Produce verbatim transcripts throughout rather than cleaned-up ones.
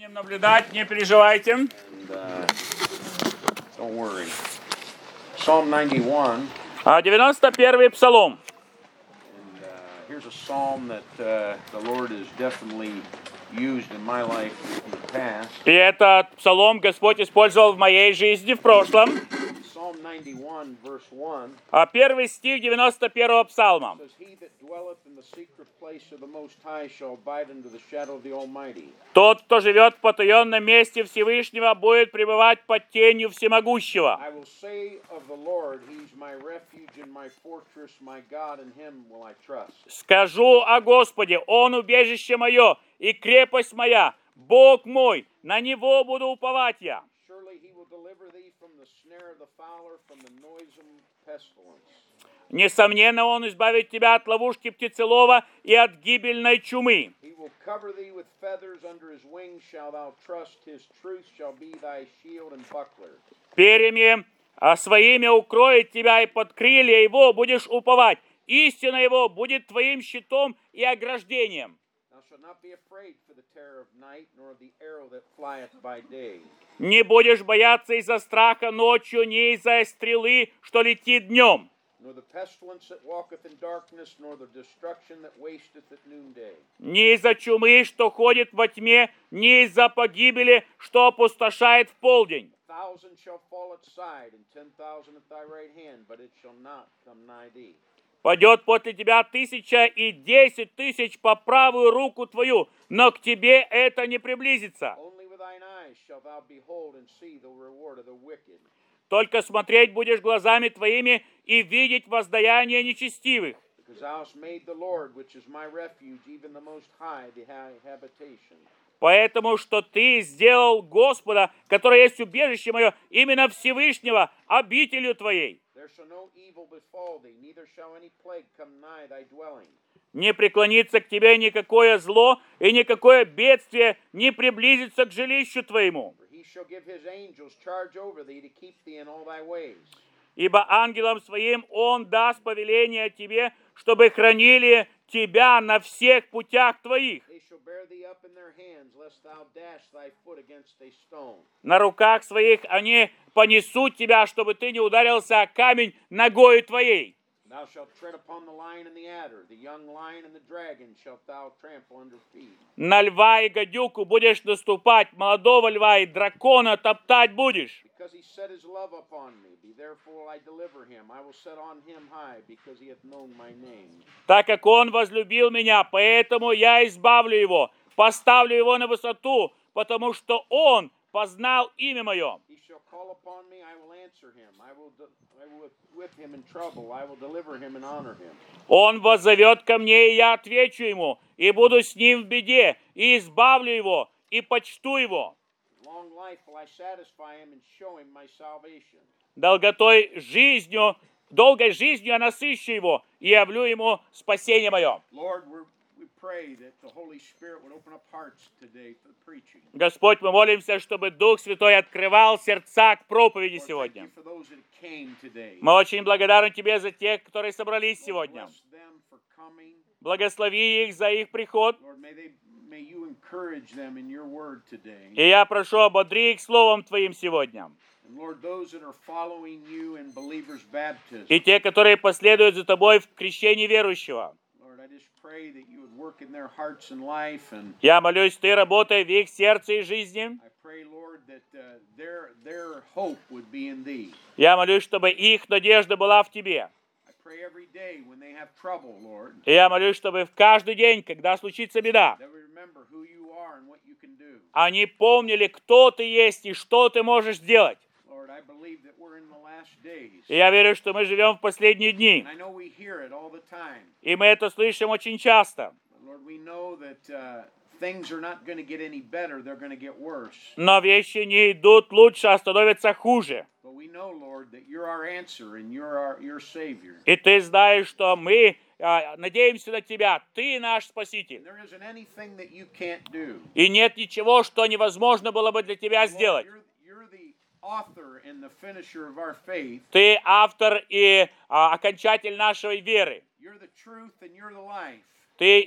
временем наблюдать, не переживайте. And, uh, don't worry. Psalm ninety-one. А, девяносто первый псалом. And uh, here's a psalm that uh, the Lord has definitely used in my life in the past. И этот псалом Господь использовал в моей жизни в прошлом. Psalm ninety-one, verse one. А первый стих девяносто первого псалма. Says, "He that dwelleth in the secret place of the Most High shall abide under the shadow of the Almighty." Тот, кто живет в потаенном месте Всевышнего, будет пребывать под тенью Всемогущего. I will say of the Lord, He's my refuge and my fortress, my God, in Him will I trust. Скажу о Господе, Он убежище мое и крепость моя, Бог мой, на Него буду уповать я. Surely He will deliver thee from the snare of the fowler, from the noisome pestilence. Несомненно, Он избавит тебя от ловушки птицелова и от гибельной чумы. He will cover thee with feathers, under His wings shalt thou trust, His truth shall be thy shield and buckler. Перьями а, своими укроет тебя, и под крылья Его будешь уповать. Истина Его будет твоим щитом и ограждением. Thou shalt not be afraid for the terror of night, nor of the arrow that flieth by day. Не будешь бояться из-за страха ночью, ни из-за стрелы, что летит днем. Nor the pestilence that walketh in darkness, nor the destruction that wasteth at noonday. Ни из-за чумы, что ходит во тьме, ни из-за погибели, что опустошает в полдень. A thousand shall fall at side, and ten thousand at thy right hand, but it shall not come nigh thee. Падет после тебя тысяча и десять тысяч по правую руку твою, но к тебе это не приблизится. Only with thine eyes shalt thou behold and see the reward of the wicked. Только смотреть будешь глазами твоими и видеть воздаяние нечестивых. Because thou hast made the Lord, which is my refuge, even the Most High, the high habitation. Поэтому, что ты сделал Господа, который есть убежище мое, именно Всевышнего, обителью твоей. There shall no evil befall thee, neither shall any plague come nigh thy dwelling. Не преклонится к тебе никакое зло, и никакое бедствие не приблизится к жилищу твоему. For he shall give his angels charge over thee to keep thee in all thy ways. Ибо ангелам своим Он даст повеление тебе, чтобы хранили тебя на всех путях твоих. They shall bear thee up in their hands, lest thou dash thy foot against a stone. На руках своих они понесут тебя, чтобы ты не ударился о камень ногою твоей. Thou shalt tread upon the lion and the adder, the young lion and the dragon shalt thou trample under feet. На льва и гадюку будешь наступать, молодого льва и дракона топтать будешь. Because he set his love upon me, be therefore I deliver him. I will set on him high, because he hath known my name. Так как он возлюбил меня, поэтому я избавлю его, поставлю его на высоту, потому что он познал имя мое. He shall call upon me, I will answer him. I will, de- I will with him in trouble. I will deliver him and honor him. Он воззовет ко мне, и я отвечу ему, и буду с ним в беде, и избавлю его, и почту его. Long life will I satisfy him and show him my salvation. Долготой жизнью, долгой жизнью я насыщу его, и явлю ему спасение мое. Lord, we're, we pray that the Holy Spirit would open up hearts today for the preaching. Господь, мы молимся, чтобы Дух Святой открывал сердца к проповеди Lord, thank сегодня. you for those that came today. Мы очень благодарны Тебе за тех, которые собрались сегодня. Bless them for coming. Благослови их за их приход. Lord, may they may you encourage them in your word today. И я прошу, ободри их словом Твоим сегодня. And Lord, those that are following you in believers' baptism. И те, которые последуют за Тобой в крещении верующего. Lord, I just pray that you would work in their hearts and life, and Я молюсь, Ты работай в их сердце и жизни. I pray, Lord, that uh, their their hope would be in Thee. Я молюсь, чтобы их надежда была в Тебе. I pray every day when they have trouble, Lord, И я молюсь, чтобы в каждый день, когда случится беда, that we remember who you are and what you can do. они помнили, кто Ты есть и что Ты можешь сделать. Lord, I believe that we're in the last days. И я верю, что мы живем в последние дни. And I know we hear it all the time. И мы это слышим очень часто. But Lord, we know that uh, things are not going to get any better, they're going to get worse. Но вещи не идут лучше, а становятся хуже. But we know, Lord, that you're our answer and you're our your Savior. И Ты знаешь, что мы а, надеемся на Тебя. Ты наш And Спаситель. there isn't anything that you can't do. И нет ничего, что невозможно было бы для Тебя Lord, сделать. you're, you're the author and the finisher of our faith. Ты автор и а, окончатель нашей веры. You're the truth and you're the life. Ты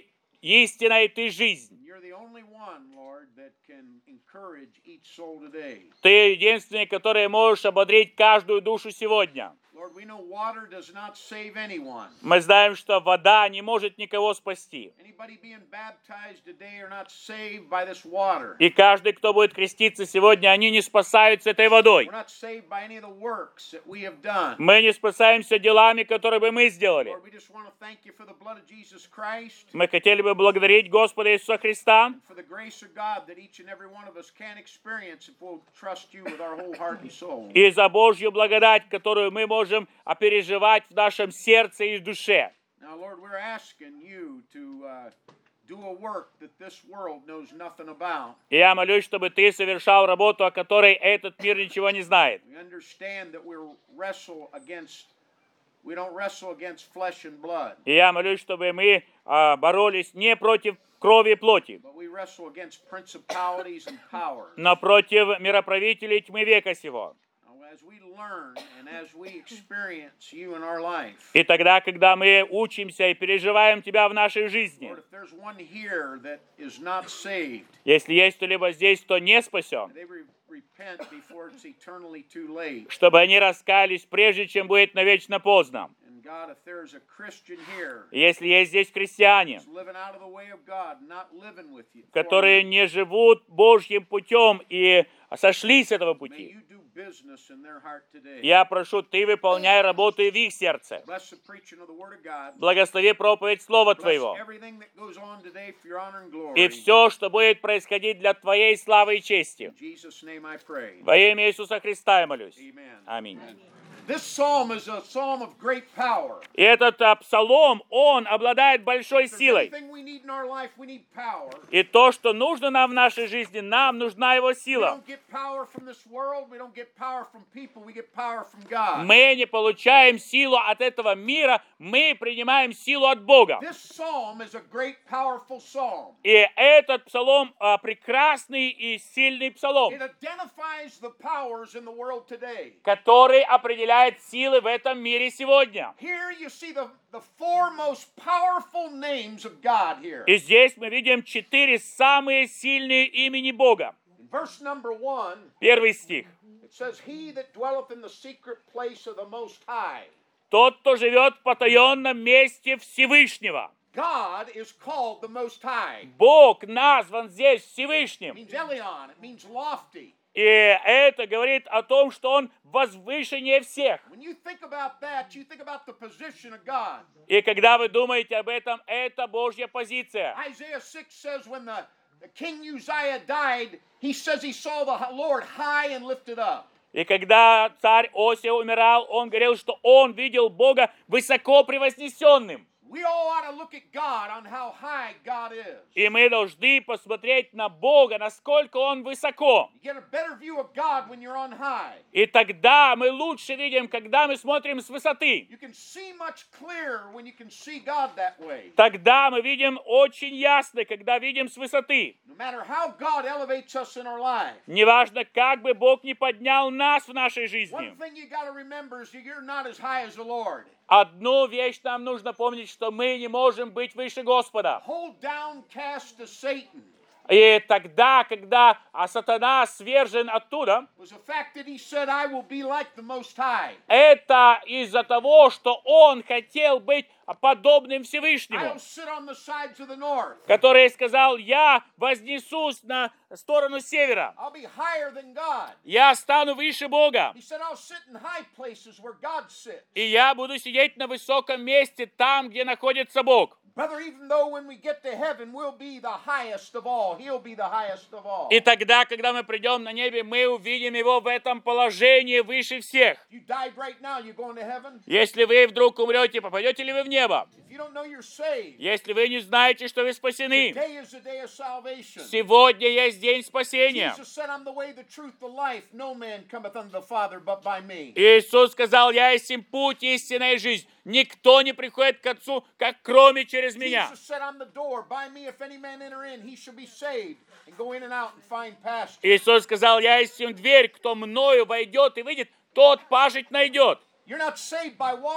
истина и Ты жизнь. You're the only one, Lord, that can encourage each soul today. Ты единственный, который можешь ободрить каждую душу сегодня. Lord, we know water does not save anyone. Мы знаем, что вода не может никого спасти. Anybody being baptized today are not saved by this water. И каждый, кто будет креститься сегодня, они не спасаются этой водой. We're not saved by any of the works that we have done. Мы не спасаемся делами, которые бы мы сделали. Lord, we just want to thank you for the blood of Jesus Christ, Мы хотели бы благодарить Господа Иисуса Христа for the grace of God that each and every one of us can experience if we'll trust you with our whole heart and soul. и за Божью благодать, которую мы можем переживать в нашем сердце и душе. Now, Lord, we're asking you to uh, do a work that this world knows nothing about. И я молюсь, чтобы Ты совершал работу, о которой этот мир ничего не знает. We understand that we wrestle against, we don't wrestle against flesh and blood, И я молюсь, чтобы мы а, боролись не против крови и плоти, but we wrestle against principalities and powers. но против мироправителей тьмы века сего. Now, as we learn and as we experience you in our life, И тогда, когда мы учимся и переживаем Тебя в нашей жизни, Lord, if there's one here that is not saved, если есть кто-либо здесь, кто не спасен, they re- repent before it's eternally too late. чтобы они раскаялись, прежде чем будет навечно поздно. And God, if there's a Christian here И если есть здесь христиане, who's living out of the way of God, not living with you, for которые you, не живут Божьим путем и сошли с этого may пути, you do business in their heart today. я прошу, Ты выполняй работу и в их сердце. Bless the preaching of the Word of God. Благослови проповедь Слова Bless Твоего. everything that goes on today for your honor and glory. И все, что будет происходить для Твоей славы и чести. In Jesus' name I pray. Во имя Иисуса Христа я молюсь. Amen. Аминь. This psalm is a psalm of great power. И этот а, псалом, он обладает большой If there's силой. anything we need in our life, we need power. И то, что нужно нам в нашей жизни, нам нужна его We сила. don't get power from this world. We don't get power from people. We get power from God. Мы не получаем силу от этого мира, мы принимаем силу от Бога. This psalm is a great, powerful psalm. И этот псалом а, прекрасный и сильный псалом, It identifies the powers in the world today. который определяет силы в этом мире сегодня. Here you see the, the four most powerful names of God here. И здесь мы видим четыре самые сильные имени Бога. In verse number one, Первый стих. it says, He that dwelleth in the secret place of the Most High. Тот, кто живет в потаенном месте Всевышнего. God is called the Most High. Бог назван здесь It Всевышним. means Elion. It means lofty. И это говорит о том, что Он возвышеннее всех. When you think about that, you think about the position of God. И когда вы думаете об этом, это Божья позиция. Isaiah six says when the, the King Uzziah died, he says he saw the Lord high and lifted up. И когда царь Осия умирал, он говорил, что он видел Бога высоко превознесенным. We all ought to look at God on how high God is. И мы должны посмотреть на Бога, насколько Он высоко. You get a better view of God when you're on high. И тогда мы лучше видим, когда мы смотрим с высоты. You can see much clearer when you can see God that way. Тогда мы видим очень ясно, когда видим с высоты. No matter how God elevates us in our life. Неважно, как бы Бог ни поднял нас в нашей жизни. One thing you got to remember is that you're not as high as the Lord. Одну вещь нам нужно помнить, что мы не можем быть выше Господа. Hold down cast to Satan И тогда, когда а сатана свержен оттуда, was the fact that he said, I will be like the Most High. это из-за того, что он хотел быть подобным I'll Всевышнему, sit on the sides of the north. который сказал: «Я вознесусь на сторону севера, I'll be higher than God. я стану выше Бога, He said, I'll sit in high places where God sits. и я буду сидеть на высоком месте там, где находится Бог». Brother, even though when we get to heaven, we'll be the highest of all. He'll be the highest of all. И тогда, когда мы придем на небе, мы увидим Его в этом положении выше всех. If you died right now, you're going to heaven. Если вы вдруг умрете, попадете ли вы в небо? If you don't know you're saved, Если вы не знаете, что вы спасены, today is the day of salvation. сегодня есть день спасения. Jesus said, I'm the way, the truth, the life. No man cometh unto the Father but by me. Иисус сказал: «Я есть им путь, истина и жизнь. Никто не приходит к Отцу, как кроме через меня». Jesus said, I'm the door. By me, if any man enter in, he shall be saved and go in and out and find pasture. Иисус сказал: «Я есть им дверь, кто мною войдет и выйдет, тот пажить найдет». You're not saved by water.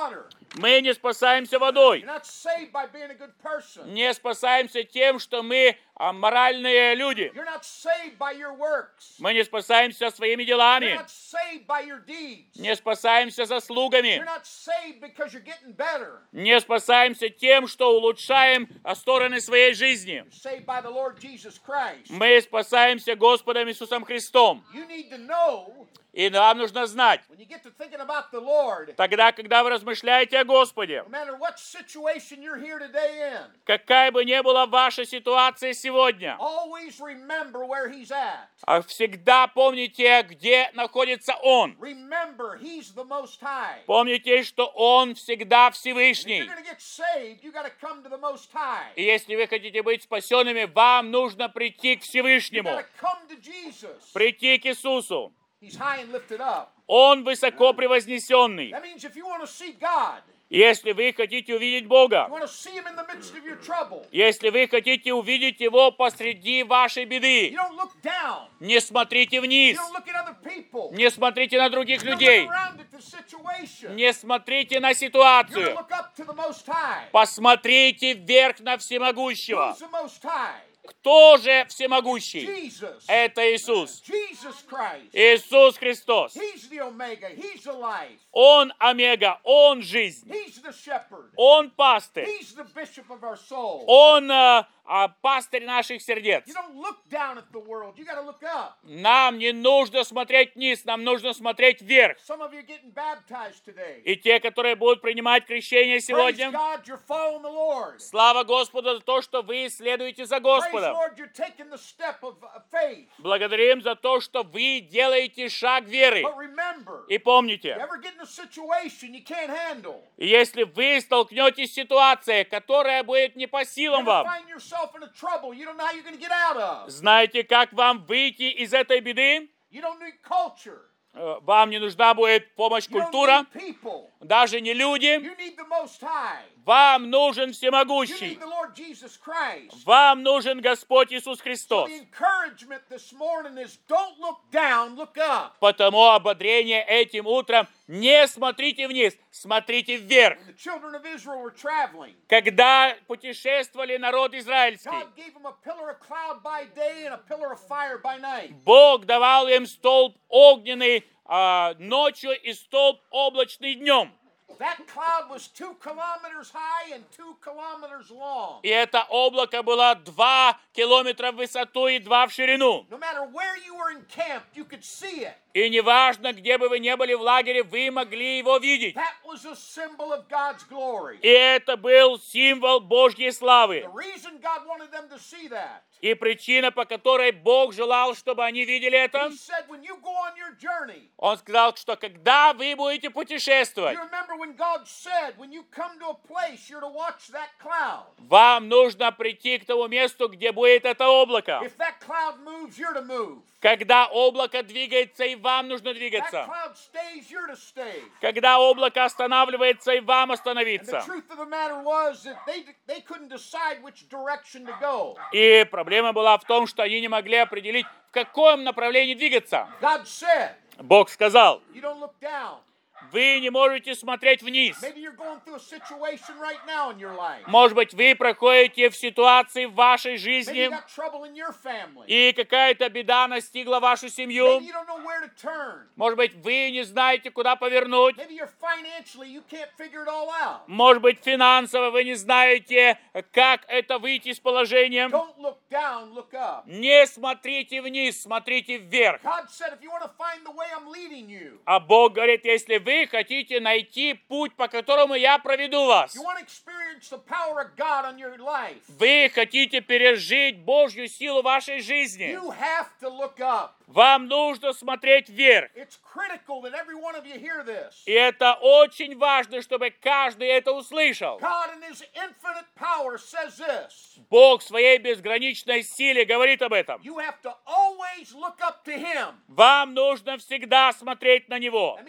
Мы не спасаемся водой. You're not saved by being a good person. Не спасаемся тем, что мы а, моральные люди. You're not saved by your works. Мы не спасаемся своими You're делами. not saved by your deeds. Не спасаемся заслугами. You're not saved because you're getting better. Не спасаемся тем, что улучшаем а, стороны своей жизни. You're saved by the Lord Jesus Christ. Мы спасаемся Господом Иисусом Христом. You need to know, И нам нужно знать, when you get to thinking about the Lord, тогда, когда вы размышляете о Господе, no matter what situation you're here today in, какая бы ни была ваша ситуация сегодня, always remember where He's at. а всегда помните, где находится Он. Remember, He's the Most High. Помните, что Он всегда If you're Всевышний. going to get saved, you got to come to the Most High. И если вы хотите быть спасенными, вам нужно прийти к You Всевышнему, got to come to Jesus. прийти к Иисусу. He's high and lifted up. Он высоко превознесенный. That means if you want to see God, Если вы хотите увидеть you Бога, want to see Him in the midst of your trouble, если вы хотите увидеть Его посреди вашей you беды, don't look down. не смотрите You вниз, don't look at other people. не смотрите на других You don't людей, look around at the situation. не смотрите на You're going to ситуацию, look up to the Most High. посмотрите вверх на Всемогущего. Who's the Most High? Кто же всемогущий? Jesus. Это Иисус. Jesus Christ. Иисус Христос. He's the Omega. He's the life. Он омега, Он жизнь, He's the shepherd. Он пастырь, He's the bishop of our soul. Он а, а, пастырь наших сердец. You don't look down at the world. You got to look up. Нам не нужно смотреть вниз, нам нужно смотреть вверх. Some of you are getting baptized today. И те, которые будут принимать крещение Praise сегодня, God, you're following the Lord. слава Господу за то, что вы следуете за Praise Господом. Lord, you're taking the step of uh, faith. Благодарим за то, что вы делаете шаг веры. But remember, И you помните, ever get in a situation you can't handle, если вы столкнетесь с ситуацией, которая будет не по you силам ever вам, find yourself in a trouble you don't know how you're going to get out of. знаете, как вам выйти из этой беды? You don't need culture. Э, Вам не нужна будет помощь You don't культура, need people. даже не люди. You need the Most High. Вам нужен You всемогущий. need the Lord Jesus Christ. Вам нужен Господь Иисус So Христос. the encouragement this morning is don't look down, look up. Потому ободрение этим утром: не смотрите вниз, смотрите вверх. When the children of Israel were traveling, Когда путешествовали народ израильский, God gave them a pillar of cloud by day and a pillar of fire by night. Бог давал им столб огненный а, ночью и столб облачный днем. That cloud was two kilometers high and two kilometers long. И это облако было два километра в высоту и два в ширину. No matter where you were encamped, you could see it. И неважно, где бы вы ни были в лагере, вы могли его видеть. That was a symbol of God's glory. И это был символ Божьей славы. The reason God wanted them to see that, И причина, по которой Бог желал, чтобы они видели это, He said, when you go on your journey, Он сказал, что когда вы будете путешествовать, you remember when God said, when you come to a place, you're to watch that cloud. вам нужно прийти к тому месту, где будет это облако. If that cloud moves, you're to move. Когда облако двигается, и вам нужно That двигаться. cloud stays, you're to stay. Когда облако останавливается, и вам And the остановиться. truth of the matter was that they, they couldn't decide which direction to go. И проблема была в том, что они не могли определить, в каком направлении двигаться. God said, Бог сказал: you don't look down. вы не можете смотреть вниз. Maybe you're going through a situation right now in your life. Может быть, вы проходите в ситуации в вашей Maybe you жизни, got trouble in your family. и какая-то беда настигла вашу семью. Maybe you don't know where to turn. Может быть, вы не знаете, куда повернуть. Maybe you're financially, you can't figure it all out. Может быть, финансово вы не знаете, как это выйти из положения. Don't look down, look up. Не смотрите вниз, смотрите вверх. God said, if you want to find the way I'm leading you, А Бог говорит, если вы хотите найти путь, по которому я проведу вас, you want to experience the power of God on your life, вы хотите пережить Божью силу в вашей жизни, you have to look up. вам нужно смотреть вверх. It's critical that every one of you hear this. И это очень важно, чтобы каждый это услышал. God in His infinite power says this. Бог в своей безграничной силе говорит об этом. You have to always look up to Him. Вам нужно всегда смотреть на Него. That means you, could,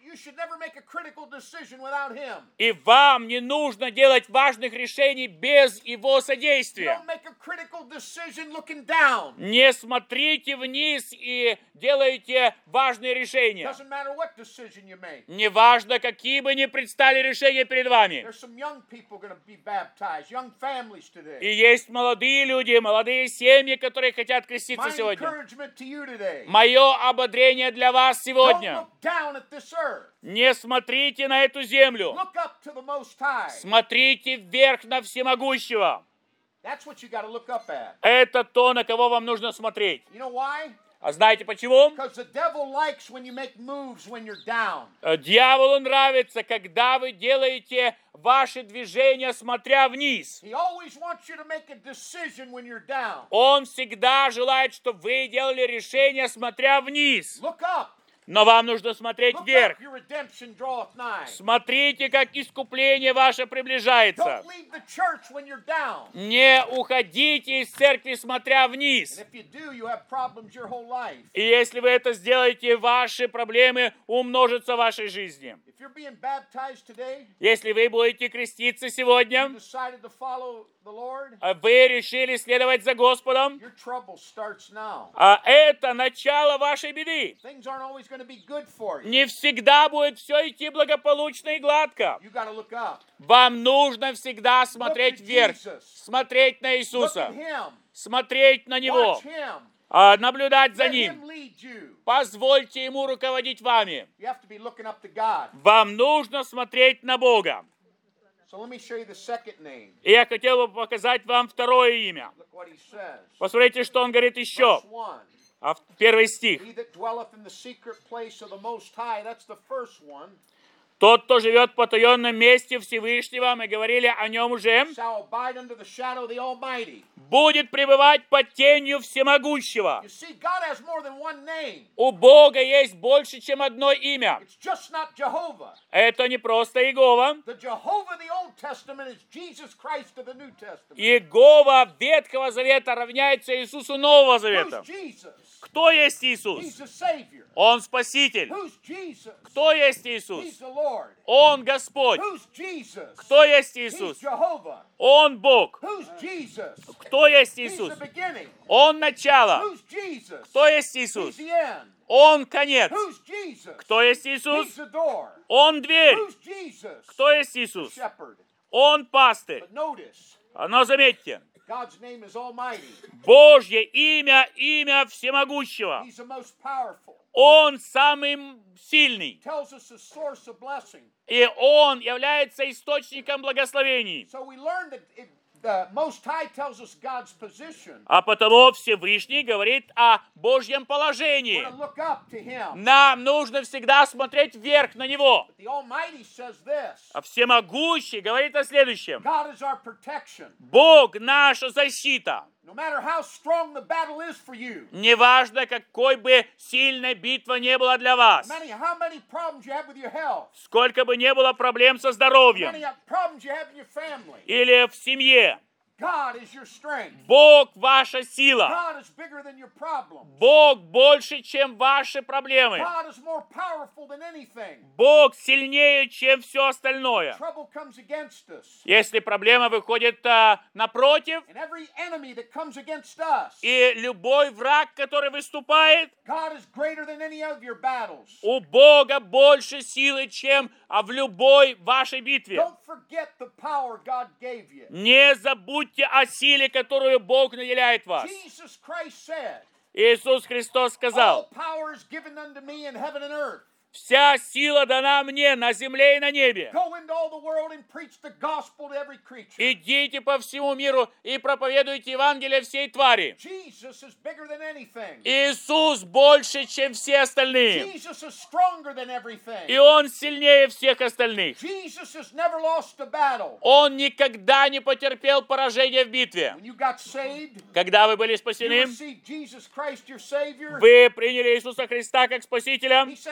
you should never make a critical decision without him. И вам не нужно делать важных решений без Его You содействия. don't make a critical decision looking down. Не смотрите вниз и делайте важные решения. Doesn't matter what decision you make. Неважно, какие бы ни предстали решения перед вами. There's some young people going to be baptized, young families И today. есть молодые люди, молодые семьи, которые хотят креститься My сегодня. encouragement to you today. Мое ободрение для вас Don't сегодня. look down at this earth. Не смотрите на эту землю. Look up to the Most High. Смотрите вверх на всемогущего. That's what you got to look up at. Это то, на кого вам нужно смотреть. You know why? А знаете почему? Because the devil likes when you make moves when you're down. Э, Дьяволу нравится, когда вы делаете ваши движения, смотря вниз. He always wants you to make a decision when you're down. Он всегда желает, чтобы вы делали решение, смотря вниз. Look up. Но вам нужно смотреть Look вверх. up. Your redemption draweth nigh. Смотрите, как искупление ваше приближается. Don't leave the church when you're down. Не уходите из церкви, смотря вниз. And if you do, you have problems your whole life. И если вы это сделаете, ваши проблемы умножатся в вашей жизни. If you're being baptized today, Если вы будете креститься you сегодня, decided to follow the Lord, а вы решили следовать за Господом, your trouble starts now. а это начало вашей беды. Things aren't always going to be good for you. Не всегда будет все идти благополучно и гладко. You got to look up. Вам нужно всегда смотреть Look to вверх, Jesus. смотреть на Look at Иисуса, him. смотреть на Него, Watch him. а, наблюдать за Let Ним. him lead you. Позвольте Ему руководить вами. You have to be looking up to God. Вам нужно смотреть на Бога. So let me show you the second name. И я хотел бы показать вам второе имя. Look what he says. Посмотрите, что он говорит еще. Verse one. А в- Первый стих. He that dwelleth in the secret place of the Most High. That's the first one. Тот, кто живет в потаенном месте Всевышнего, мы говорили о нем уже, Shall abide under the shadow of the Almighty. будет пребывать под тенью Всемогущего. You see, God has more than one name. У Бога есть больше, чем одно имя. It's just not Jehovah. Это не просто Иегова. The Jehovah of the Old Testament is Jesus Christ of the New Testament. Иегова Ветхого Завета равняется Иисусу Нового Завета. Who's Jesus? Кто есть He's Иисус? the Savior. Он Спаситель. Who's Jesus? Кто есть He's Иисус? the Lord. Он Господь. Who's Jesus? Кто есть He's Иисус? Jehovah. Он Бог. Who's Jesus? Кто есть He's Иисус? the beginning. Он начало. Who's Jesus? Кто есть He's Иисус? the end. Он конец. Who's Jesus? Кто есть He's Иисус? the door. Он дверь. Who's Jesus? Кто есть Иисус? Shepherd. Он пастырь. But notice, Но заметьте, God's name is Almighty. Божье имя, имя Всемогущего. He's the most powerful. Он самый сильный. Tells us the source of blessing. И Он является источником благословений. So we learned that it, the Most High tells us God's position. А потому Всевышний говорит о Божьем We're положении. to look up to Him. Нам нужно всегда смотреть вверх на Него. The Almighty says this. А Всемогущий говорит о следующем. God is our protection. Бог наша защита. No matter how strong the battle is for you, Неважно, какой бы сильной битва не была для вас, many, how many problems you have with your health, сколько бы не было проблем со здоровьем many problems you have in your family, или в семье, God is your strength. Бог ваша сила. God is bigger than your problems. Бог больше, чем ваши проблемы. God is more powerful than anything. Бог сильнее, чем все остальное. Trouble comes against us. Если проблема выходит а, напротив, And every enemy that comes against us, и любой враг, который выступает, God is greater than any of your battles. у Бога больше силы, чем а, в любой вашей битве. Don't forget the power God gave you. Не забудьте о силе, которую Бог наделяет вас. Jesus Christ said, Иисус Христос all сказал, power is given unto me in heaven and earth. вся сила дана мне на земле и на небе. Go into all the world and preach the gospel to every creature. Идите по всему миру и проповедуйте Евангелие всей твари. Jesus is bigger than anything. Иисус больше, чем все остальные. Jesus is stronger than И everything. Он сильнее всех остальных. Jesus has never lost a battle. Он никогда не потерпел поражения в битве. When you got saved, Когда вы были you спасены, received Jesus Christ, your Savior. вы приняли Иисуса Христа как Спасителя. He said, I'm going to come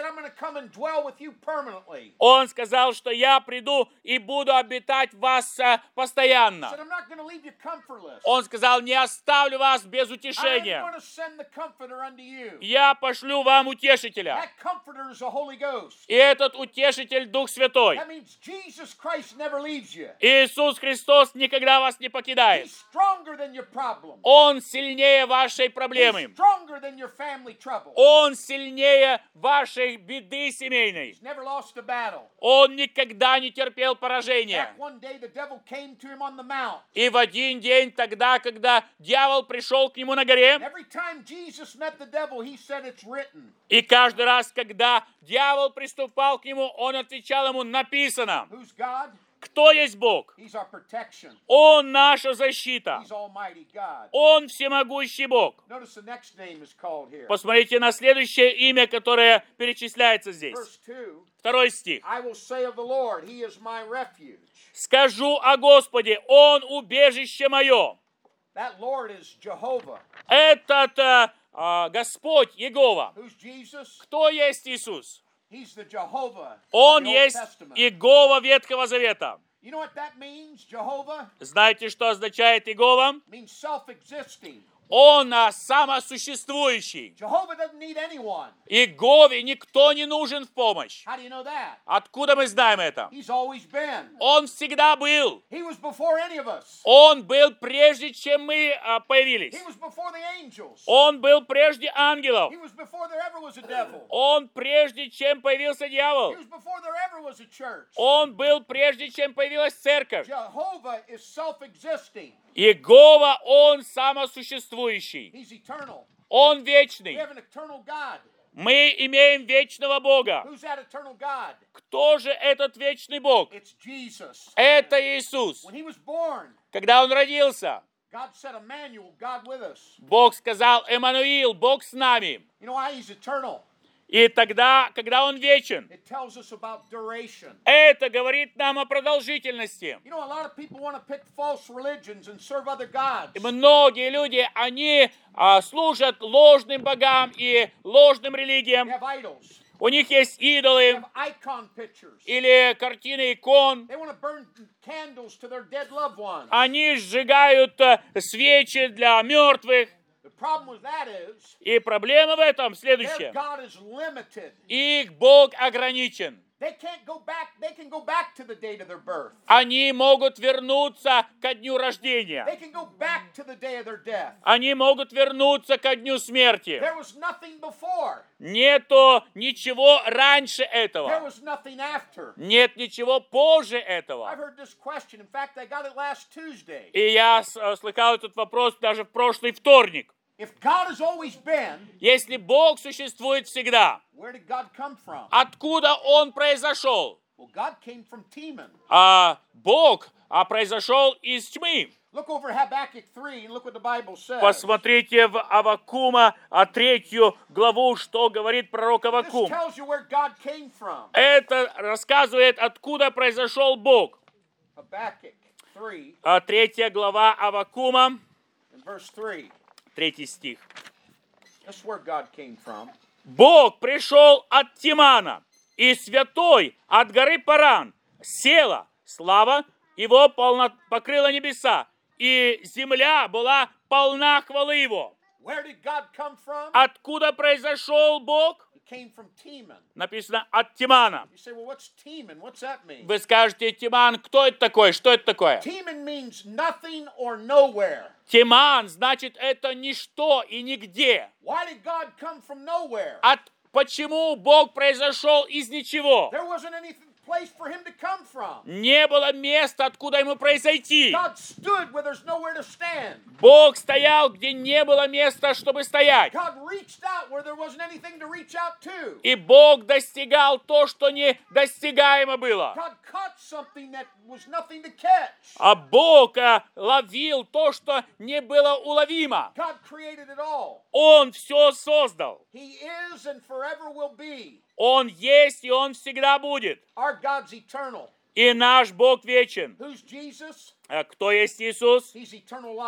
come and dwell with you permanently. Он сказал, что я приду и буду обитать в вас а, He постоянно. said, I'm not going to leave you comfortless. Он сказал, не оставлю вас без I am утешения. going to send the comforter unto you. Я пошлю вам утешителя. That comforter is the Holy Ghost. И этот утешитель Дух Святой. That means Jesus Christ never leaves you. Иисус Христос никогда вас не He's покидает. stronger than your problem. Он сильнее вашей He's проблемы. stronger than your family trouble. Он сильнее вашей беды семейной. He's never lost a battle. Он никогда не терпел поражения. Back one day the devil came to him on the mount. И в один день, тогда, когда дьявол пришел к нему на горе, And every time Jesus met the devil, he said, it's written. и каждый раз, когда дьявол приступал к нему, он отвечал ему, написано. Who's God? Кто есть Бог? He's our protection. Он наша защита. He's Almighty God. Он всемогущий Бог. Notice the next name is called here. Посмотрите на следующее имя, которое перечисляется здесь. Verse two. Второй стих. I will say of the Lord, He is my refuge. «Скажу о Господе, Он убежище мое». That Lord is Jehovah. Этот э, э, Господь, Иегова. Who's Jesus? Кто есть Иисус? He's the Jehovah Он of the Old есть Testament. Иегова Ветхого Завета. You know what that means, Jehovah? Знаете, что означает Иегова? It means self-existing. Он а, самосуществующий. Jehovah doesn't need anyone. Иегове никто не нужен в помощь. How do you know that? Откуда мы знаем это? He's always been. Он всегда был. He was before any of us. Он был прежде, чем мы а, появились. He was before the angels. Он был прежде ангелов. He was before there ever was a devil. Он прежде, чем появился дьявол. He was before there ever was a church. Он был прежде, чем появилась церковь. Jehovah is self-existing. Иегова, Он самосуществующий. He's eternal. Он We вечный. have an eternal God. Мы имеем вечного Бога. Who's that eternal God? Кто же этот вечный Бог? It's Jesus. Это Иисус. When he was born, Когда Он родился, God said, Emmanuel, God with us. Бог сказал, Эммануил, Бог с нами. You know why he's eternal? И тогда, когда Он вечен, It tells us about duration. это говорит нам о продолжительности. You know, a lot of people want to pick false religions and serve other gods. И многие люди, они а, служат ложным богам и ложным They религиям. have idols. У них есть They идолы have icon pictures. или картины икон. They want to burn candles to their dead loved ones. Они сжигают а, свечи для мертвых. The problem with that is И проблема в этом their следующая. God is limited. Их Бог ограничен. They can't go back. They can go back to the date of their birth. Они могут вернуться ко дню рождения. They can go back to the day of their death. Они могут вернуться ко дню смерти. There was nothing before. Нету ничего раньше There этого. was nothing after. Нет ничего позже I've этого. heard this question. In fact, I got it last Tuesday. И я с- э, слыхал этот вопрос даже в прошлый вторник. If God has always been, Если Бог существует всегда, where did God come from? откуда Он произошел? Well, God came from Teman. А Бог а произошел из тьмы. Look over Habakkuk three and look what the Bible says. Посмотрите в Аввакума, а третью главу, что говорит пророк This Аввакум. tells you where God came from. Это рассказывает, откуда произошел Бог. Habakkuk three А третья глава Аввакума, and verse three. третий стих. That's where God came from. Бог пришел от Тимана, и святой от горы Паран села, слава его полно покрыла небеса, и земля была полна хвалы его. Where did God come from? Откуда произошел Бог? He came from Teman. Написано от Тимана. You say, well, what's Teman? What's that mean? Вы скажете, Тиман, кто это такой? Что это такое? Teman means nothing or nowhere. Тиман значит это ничто и нигде. Why did God come from nowhere? От почему Бог произошел из ничего? There wasn't any place for him to come from. Не было места, откуда ему произойти. God stood where there's nowhere to stand. Бог стоял, где не было места, чтобы стоять. God reached out where there wasn't anything to reach out to. И Бог достигал то, что недостигаемо было. God caught something that was nothing to catch. А Бог а, ловил то, что не было уловимо. God created it all. Он все создал. He is and forever will be. Он есть, и Он всегда будет. Our God's eternal. И наш Бог вечен. Who's Jesus? А кто есть Иисус? He's eternal life.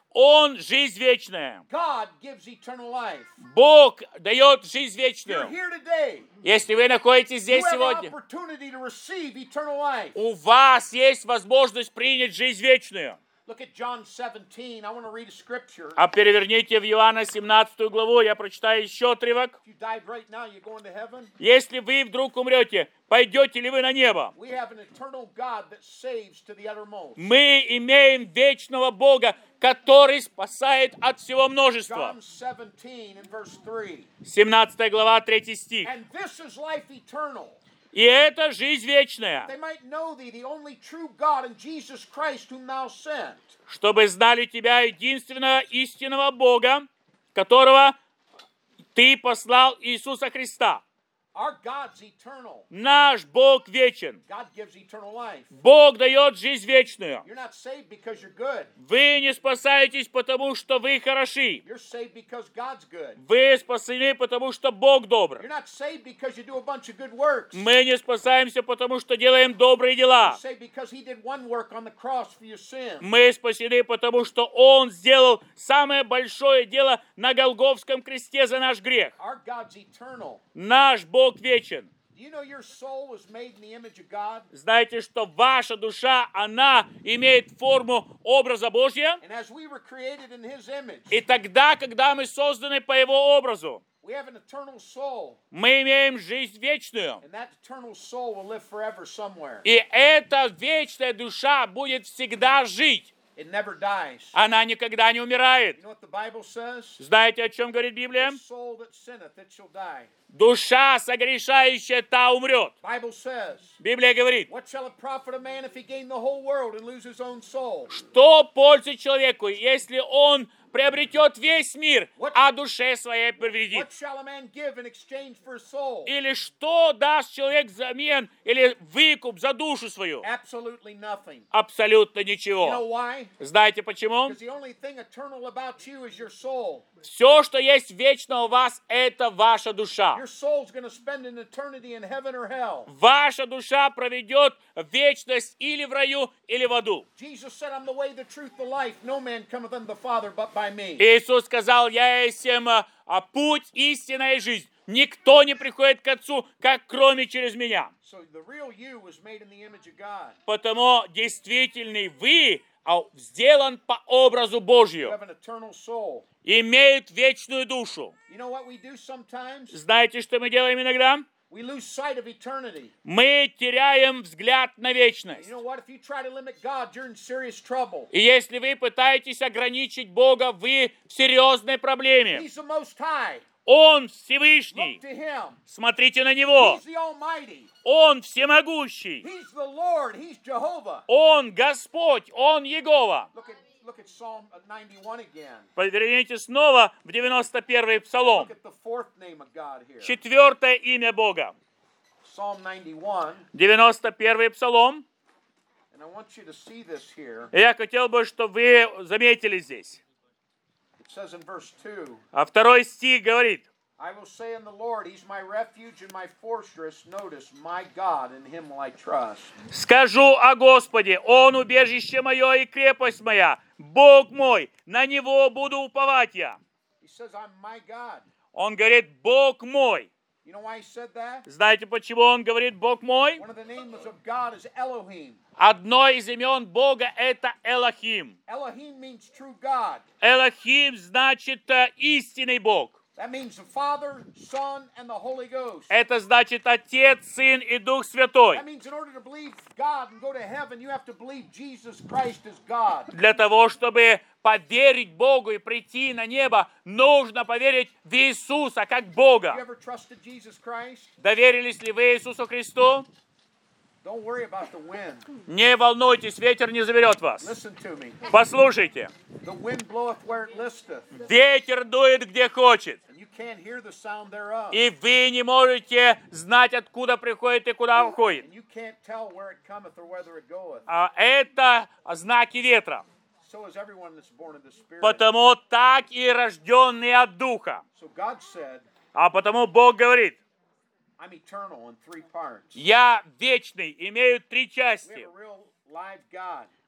Он жизнь вечная. God gives eternal life. Бог дает жизнь You're вечную. here today. Если вы находитесь You здесь have an сегодня, opportunity to receive eternal life. у вас есть возможность принять жизнь вечную. Look at John seventeen. I want to read a scripture. А переверните в Иоанна семнадцатую главу, я прочитаю еще отрывок. If you died right now, you're going to heaven. Если вы вдруг умрете, пойдете ли вы на небо? We have an eternal God that saves to the uttermost. Мы имеем вечного Бога, который спасает от всего множества. John seventeen and verse three. семнадцатая глава, третий стих. And this is life eternal. И это жизнь вечная, They might know thee, the only true God, and Jesus Christ, whom thou sent. чтобы знали тебя, единственного истинного Бога, которого ты послал Иисуса Христа. Our God's eternal. Наш Бог вечен. God gives eternal life. Бог дает жизнь вечную. You're not saved because you're good. Вы не спасаетесь, потому что вы хороши. You're saved because God's good. Вы спасены, потому что Бог добр. You're not saved because you do a bunch of good works. Мы не спасаемся, потому что делаем добрые дела. You're saved because He did one work on the cross for your sin. Мы спасены, потому что Он сделал самое большое дело на Голгофском кресте за наш грех. Our God's eternal. Наш Бог вечен. Do you know your soul was made in the image of God? Знаете, что ваша душа, она имеет форму образа Божьего. And as we were created in His image, И тогда, когда мы созданы по Его образу, we have an eternal soul. мы имеем жизнь вечную. And that eternal soul will live forever somewhere. И эта вечная душа будет всегда жить. It never dies. Она никогда не умирает. You know what the Bible says? Знаете, о чем говорит Библия? The soul that sinneth, it shall die. Душа согрешающая, та умрет. Bible says, Библия говорит, what shall it profit a man if he gain the whole world and lose his own soul? что пользы человеку, если он приобретет весь мир, а душе своей повредит? What shall a man give in exchange for his soul? Или что даст человек взамен или выкуп за душу свою? Absolutely nothing. Абсолютно You know ничего. why? Знаете почему? Because the only thing eternal about you is your soul. Все, что есть вечно у вас, это ваша душа. Your soul's going to spend an eternity in heaven or hell. Ваша душа проведет вечность или в раю, или в аду. Jesus said, I'm the way, the truth, the life. No man cometh unto the Father but by me. Иисус сказал, я есть а, а, путь, истина и жизнь. Никто не приходит к Отцу, как кроме через меня. So the real you was made in the image of God. Потому действительный вы а, сделан по образу You Божью, have an eternal soul. имеет вечную душу. You know what we do sometimes? Знаете, что мы делаем иногда? We lose sight of eternity. Мы теряем взгляд на вечность. You know what? If you try to limit God, you're in serious trouble. И если вы пытаетесь ограничить Бога, вы в серьезной проблеме. He's the Most High. Он Look Всевышний. to Him. Смотрите на Него. He's the Almighty. Он всемогущий. He's the Lord. He's Jehovah. Он Господь. Он Иегова. Look at look at Psalm ninety-one again. Поверните снова в девяносто первый Псалом. Look at the fourth name of God here. Четвертое имя Бога. Psalm ninety-one. девяносто первый Псалом. And I want you to see this here. И я хотел бы, чтобы вы заметили здесь. It says in verse two, А второй стих говорит, I will say in the Lord, He's my refuge and my fortress. Notice, my God, in Him will I trust. скажу о Господе, Он убежище мое и крепость моя, Бог мой, на Него буду уповать я. He says, I'm my God. Он говорит, Бог мой. You know why He said that? Знаете, почему Он говорит, Бог мой? One of the names of God is Elohim. Одно из имен Бога это Элохим. Elohim means true God. Элохим значит э, истинный Бог. That means the Father, Son, and the Holy Ghost. Это значит Отец, Сын и Дух Святой. That means in order to believe God and go to heaven, you have to believe Jesus Christ is God. Для того, чтобы поверить Богу и прийти на небо, нужно поверить в Иисуса как You Бога. ever trusted Jesus Christ? Доверились ли вы Иисусу Христу? Don't worry about the wind. Не волнуйтесь, ветер не заберет вас. Listen to me. Послушайте, The wind bloweth where it listeth, ветер дует где хочет, and you can't hear the sound thereof. и вы не можете знать, откуда приходит и куда уходит. And you can't tell where it cometh or whether it goeth. А это знаки ветра. So is everyone that's born of the Spirit. Потому так и рожденные от Духа. So God said, А потому Бог говорит, I'm eternal in three parts. я вечный, имею три We части. have a real live God.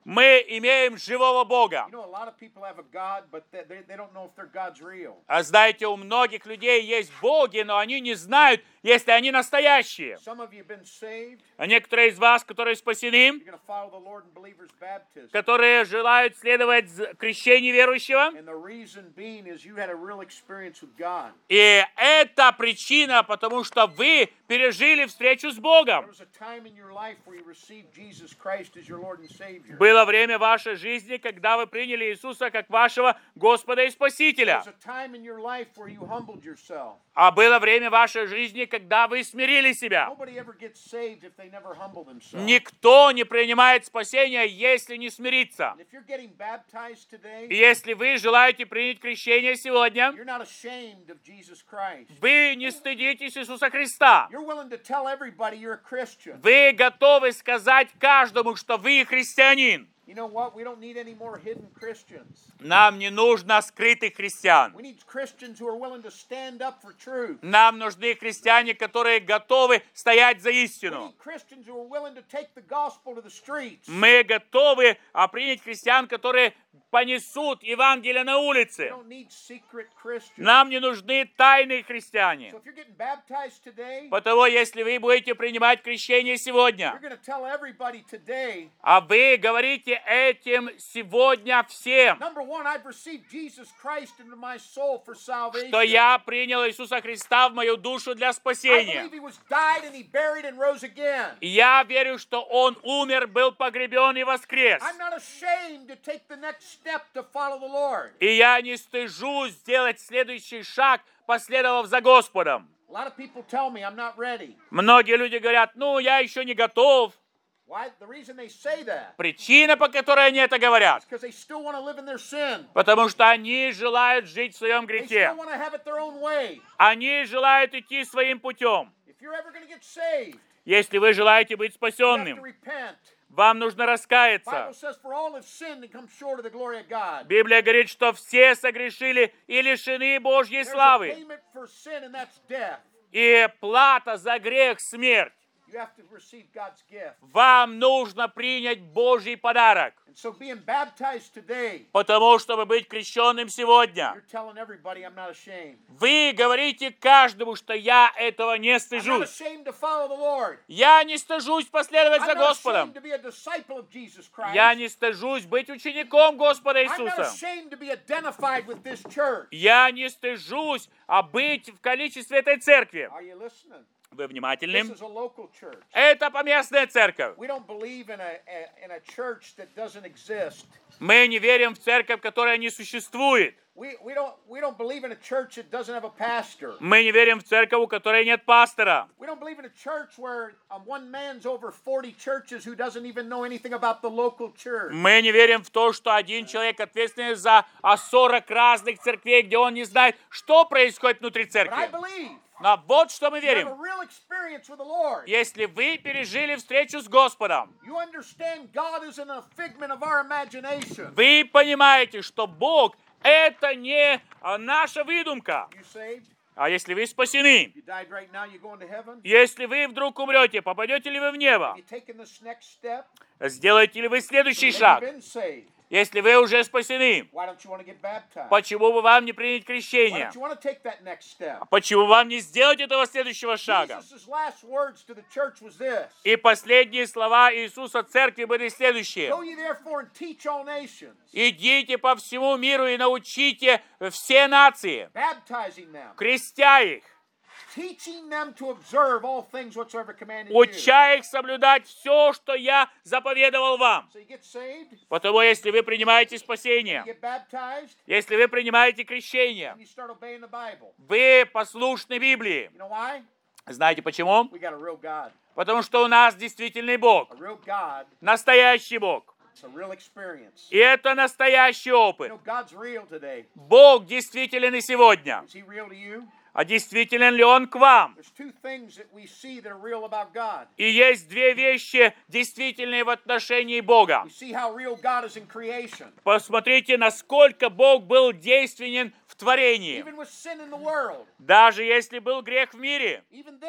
Мы имеем живого Бога. You know, a lot of people have a God, but they, they, they don't know if their God's real. А знаете, у многих людей есть боги, но они не знают, если они настоящие. Some of you have been saved. А некоторые из вас, которые спасены, You're going to follow the Lord in believer's baptism. которые желают следовать з- крещению верующего. And the reason being is you had a real experience with God. И это причина, потому что вы пережили встречу с There Богом. was a time in your life where you received Jesus Christ as your Lord and Savior. Было время вашей жизни, когда вы приняли Иисуса как вашего Господа и There Спасителя. was a time in your life where you humbled yourself. А было время вашей жизни, когда вы смирили себя. Nobody ever gets saved if they never humble themselves. Никто не принимает спасения, если не смирится. And if you're getting baptized И today, если вы желаете принять крещение сегодня, you're not ashamed of Jesus Christ. вы не стыдитесь Иисуса Христа. You're willing to tell everybody you're a Christian. Вы готовы сказать каждому, что вы христианин. You know what? We don't need any more hidden Christians. Нам не нужно скрытых христиан. We need Christians who are willing to stand up for truth. Нам нужны христиане, которые готовы стоять за We истину. need Christians who are willing to take the gospel to the streets. Мы готовы а, принять христиан, которые понесут Евангелие на We улице. don't need secret Christians. Нам не нужны тайные христиане. So if you're getting baptized today, Потому если вы будете принимать крещение you're сегодня, going to tell everybody today, а вы говорите этим сегодня всем, number one, I've received Jesus Christ into my soul for salvation. что я принял Иисуса Христа в мою душу для I спасения. believe he was died and he buried and rose again. И я верю, что Он умер, был погребен и воскрес. I'm not ashamed to take the next step to follow the Lord. И я не стыжусь сделать следующий шаг, последовав за Господом. A lot of people tell me I'm not ready. Многие люди говорят, ну, я еще не готов. Why? The reason they say that Причина, по которой они это говорят, is because they still want to live in their sin. потому что они желают жить в своем They грехе. still want to have it their own way. Они желают идти своим путем. If you're ever going to get saved, Если вы желаете быть you have to спасенным, repent. вам нужно The раскаяться. Bible says, for all have sinned and come short of the glory of God. Библия говорит, что все согрешили и лишены Божьей There's a славы. payment for sin, and that's death. И плата за грех — смерть. You have to receive God's gift. Вам нужно принять Божий подарок. And so being baptized today, Потому, чтобы быть крещенным сегодня, you're telling everybody I'm not ashamed. вы говорите каждому, что я этого не I'm not стыжусь. ashamed to follow the Lord. Я не стыжусь последовать за I'm not Господом. ashamed to be a disciple of Jesus Christ. Я не стыжусь быть учеником Господа I'm not Иисуса. ashamed to be identified with this church. Я не стыжусь, а быть в количестве этой церкви. Are you listening? Вы This внимательны? is a local church. Это поместная церковь. We don't believe in a, a in a church that doesn't exist. Мы не верим в церковь, которая не существует. We, we don't we don't believe in a church that doesn't have a pastor. Мы не верим в церковь, у которой нет пастора. We don't believe in a church where um, one man's over forty churches who doesn't even know anything about the local church. Мы не верим в то, что один человек ответственный за а, сорок разных церквей, где он не знает, что происходит внутри But I церкви. believe Но вот что мы you have a верим. real experience with the Lord. Если вы пережили встречу с Господом, You understand God isn't a figment of our imagination. вы понимаете, что Бог — это не а, наша выдумка. You saved? А если вы спасены, You died right now, you're going to heaven? если вы вдруг умрете, попадете ли вы в небо? You taking this next step? Сделаете ли вы следующий Have you шаг? been saved? Если вы уже спасены, Why don't you want to get baptized? почему бы вам не принять Why крещение? don't you want to take that next step? Почему вам не сделать этого следующего шага? Jesus' last words to the church was this. И последние слова Иисуса церкви были следующие. Go ye therefore and teach all nations, Идите по всему миру и научите все нации, baptizing them, крестя их, teaching them to observe all things whatsoever commanded you. уча их соблюдать все, что я заповедовал вам. So you get saved, Потому если вы принимаете you спасение, get baptized, если вы принимаете крещение, and you start obeying the Bible. вы послушны Библии. You know why? Знаете почему? We got a real God. Потому что у нас действительный Бог, A real God. настоящий Бог. It's a real experience. И это настоящий You опыт. know, God's real today. Бог действителен и сегодня. Is he real to you? А действителен ли Он к вам? There's two things that we see that are real about God. И есть две вещи, действительные в отношении Бога. We see how real God is in creation. Посмотрите, насколько Бог был действенен в творении. Even with sin in the world, Даже если был грех в мире, even this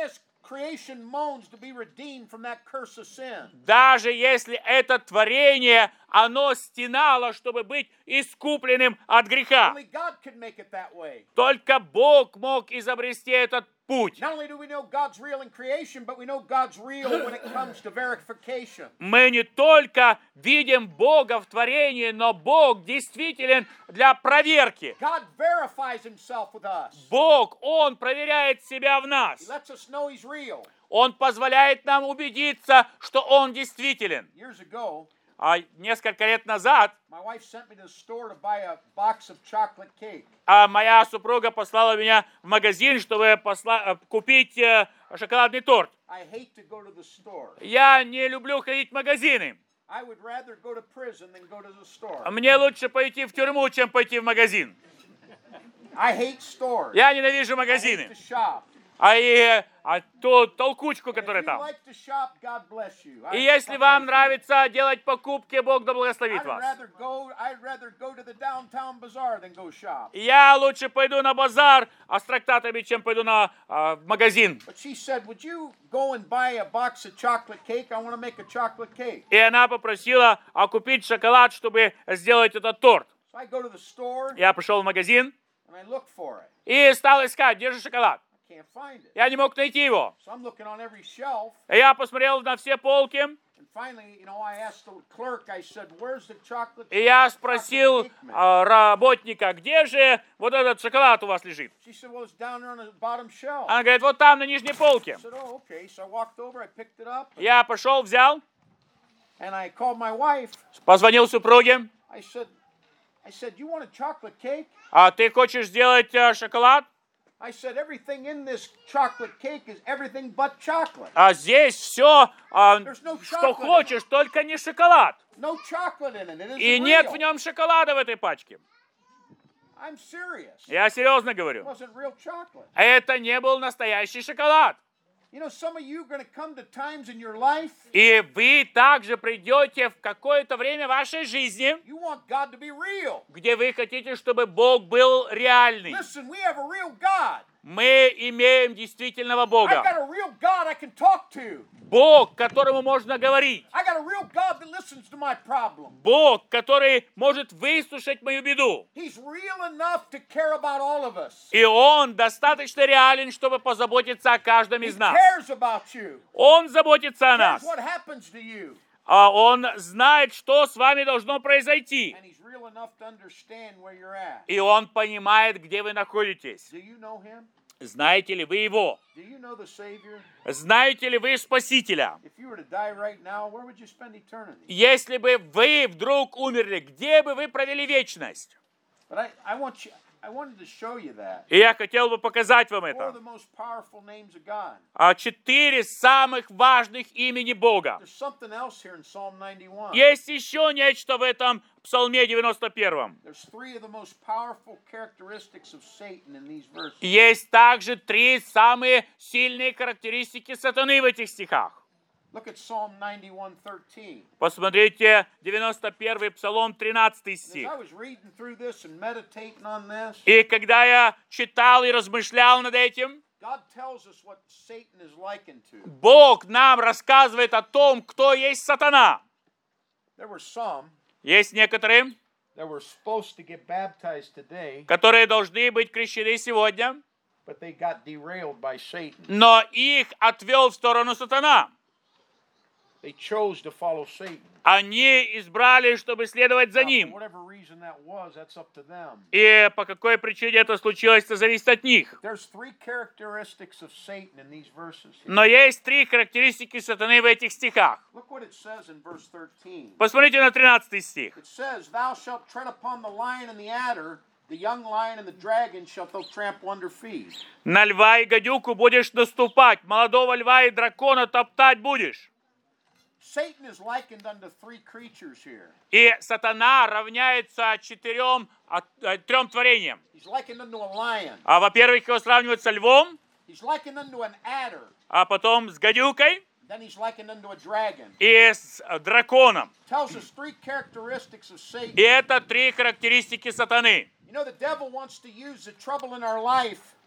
creation moans to be redeemed from that curse of sin. Даже если это творение, оно стенало, чтобы быть искупленным от греха. Only God could make it that way. Только Бог мог изобрести этот путь. Not only do we know God's real in creation, but we know God's real when it comes to verification. Мы не только видим Бога в творении, но Бог действителен для проверки. God verifies himself with us. Бог, Он проверяет себя в He нас. lets us know he's real. Он позволяет нам убедиться, что Он действителен. Years ago, А несколько лет назад my wife sent me to the store to buy a box of chocolate cake. а моя супруга послала меня в магазин, чтобы посла- купить э, шоколадный торт. I hate to go to the store. Я не люблю ходить в магазины. I would rather go to prison than go to the store. Мне лучше пойти в тюрьму, чем пойти в магазин. I hate stores. Я ненавижу I hate магазины. to shop. А, и, а ту толкучку, If которая you там. like to shop, God bless you. И I- если I вам pray for you. нравится делать покупки, Бог да благословит I'd вас. rather go. I'd rather go to the downtown bazaar than go shop. Я лучше пойду на базар а с трактатами, чем пойду на а, в магазин. But she said, "Would you go and buy a box of chocolate cake? I want to make a chocolate cake." И она попросила а, купить шоколад, чтобы сделать этот торт. So I go to the store Я пришел в магазин and I look for it. и стал искать, где же шоколад. I can't find it. Я не мог найти его. So I'm looking on every shelf, И я посмотрел на все полки, and finally, you know, I asked the clerk. I said, "Where's the chocolate?" и я chocolate спросил cake mix?" а, работника, где же вот этот шоколад у вас лежит? She said, "Well, it's down there on the bottom shelf." Она говорит, вот там, на нижней полке. I said, "Oh, okay." So I walked over. I picked it up, Я пошел, взял, and I called my wife. позвонил супруге. I said, "I said, you want a chocolate cake?" А ты хочешь сделать э, шоколад? I said, "Everything in this chocolate cake is everything but chocolate. А здесь все, There's no что chocolate. хочешь, только не шоколад. No chocolate in it. It isn't И нет real." в нем шоколада в этой пачке. I'm serious. Я серьезно It говорю. wasn't real chocolate. Это не был настоящий шоколад. You know, some of you are going to come to times in your life И вы также придете в какое-то время вашей жизни, you want God to be real. где вы хотите, чтобы Бог был реальный. Listen, we have a real God. Мы имеем действительного I've Бога. got a real God I can talk to. Бог, к которому можно говорить. I got a real God that listens to my problem. Бог, который может выслушать мою беду. He's real enough to care about all of us. И Он достаточно реален, чтобы позаботиться о каждом He из нас. cares about you. Он заботится о Cares нас. what happens to you. А Он знает, что с вами должно произойти. And he's real enough to understand where you're at. И Он понимает, где вы находитесь. Do you know him? Знаете ли вы Его? Do you know the Savior? Знаете ли вы Спасителя? If you were to die right now, where would you spend eternity? Если бы вы вдруг умерли, где бы вы провели вечность? But I, I want you I wanted to show you that. И я хотел бы показать вам Four of это. the most powerful names of God. А четыре самых важных имени Бога. There's something else here in Psalm ninety-one. Есть еще нечто в этом Псалме девяносто первом. There's three of the most powerful characteristics of Satan in these verses. Есть также три самые сильные характеристики сатаны в этих стихах. Look at Psalm ninety-one thirteen. Посмотрите, девяносто первый Псалом, тринадцатый As стих. I was reading through this and meditating on this, И когда я читал и размышлял над этим, God tells us what Satan is likened to. Бог нам рассказывает о том, кто есть сатана. There were some Есть некоторые, that were supposed to get baptized today, которые должны быть крещены сегодня, but they got derailed by Satan. но их отвел в сторону сатана. They chose to follow Satan. Они избрали, чтобы следовать за Now, for ним. whatever reason that was, that's up to them. И по какой причине это случилось, это зависит от них. There's three characteristics of Satan in these verses. here. Но есть три характеристики сатаны в этих стихах. Look what it says in verse thirteen. Посмотрите на тринадцатый стих. It says, "Thou shalt tread upon the lion and the adder, the young lion and the dragon shalt thou trample under feet." На льва и гадюку будешь наступать, молодого льва и дракона топтать будешь. Satan is likened unto three creatures here. И сатана равняется четырем, а, а, трем творениям. He's likened unto a lion. А, во-первых, его сравнивают со львом, He's likened unto an adder. а потом с гадюкой Then he's likened unto a dragon. и с а, драконом. Tells us three characteristics of И Satan. это три характеристики сатаны. You know, the devil wants to use the trouble in our life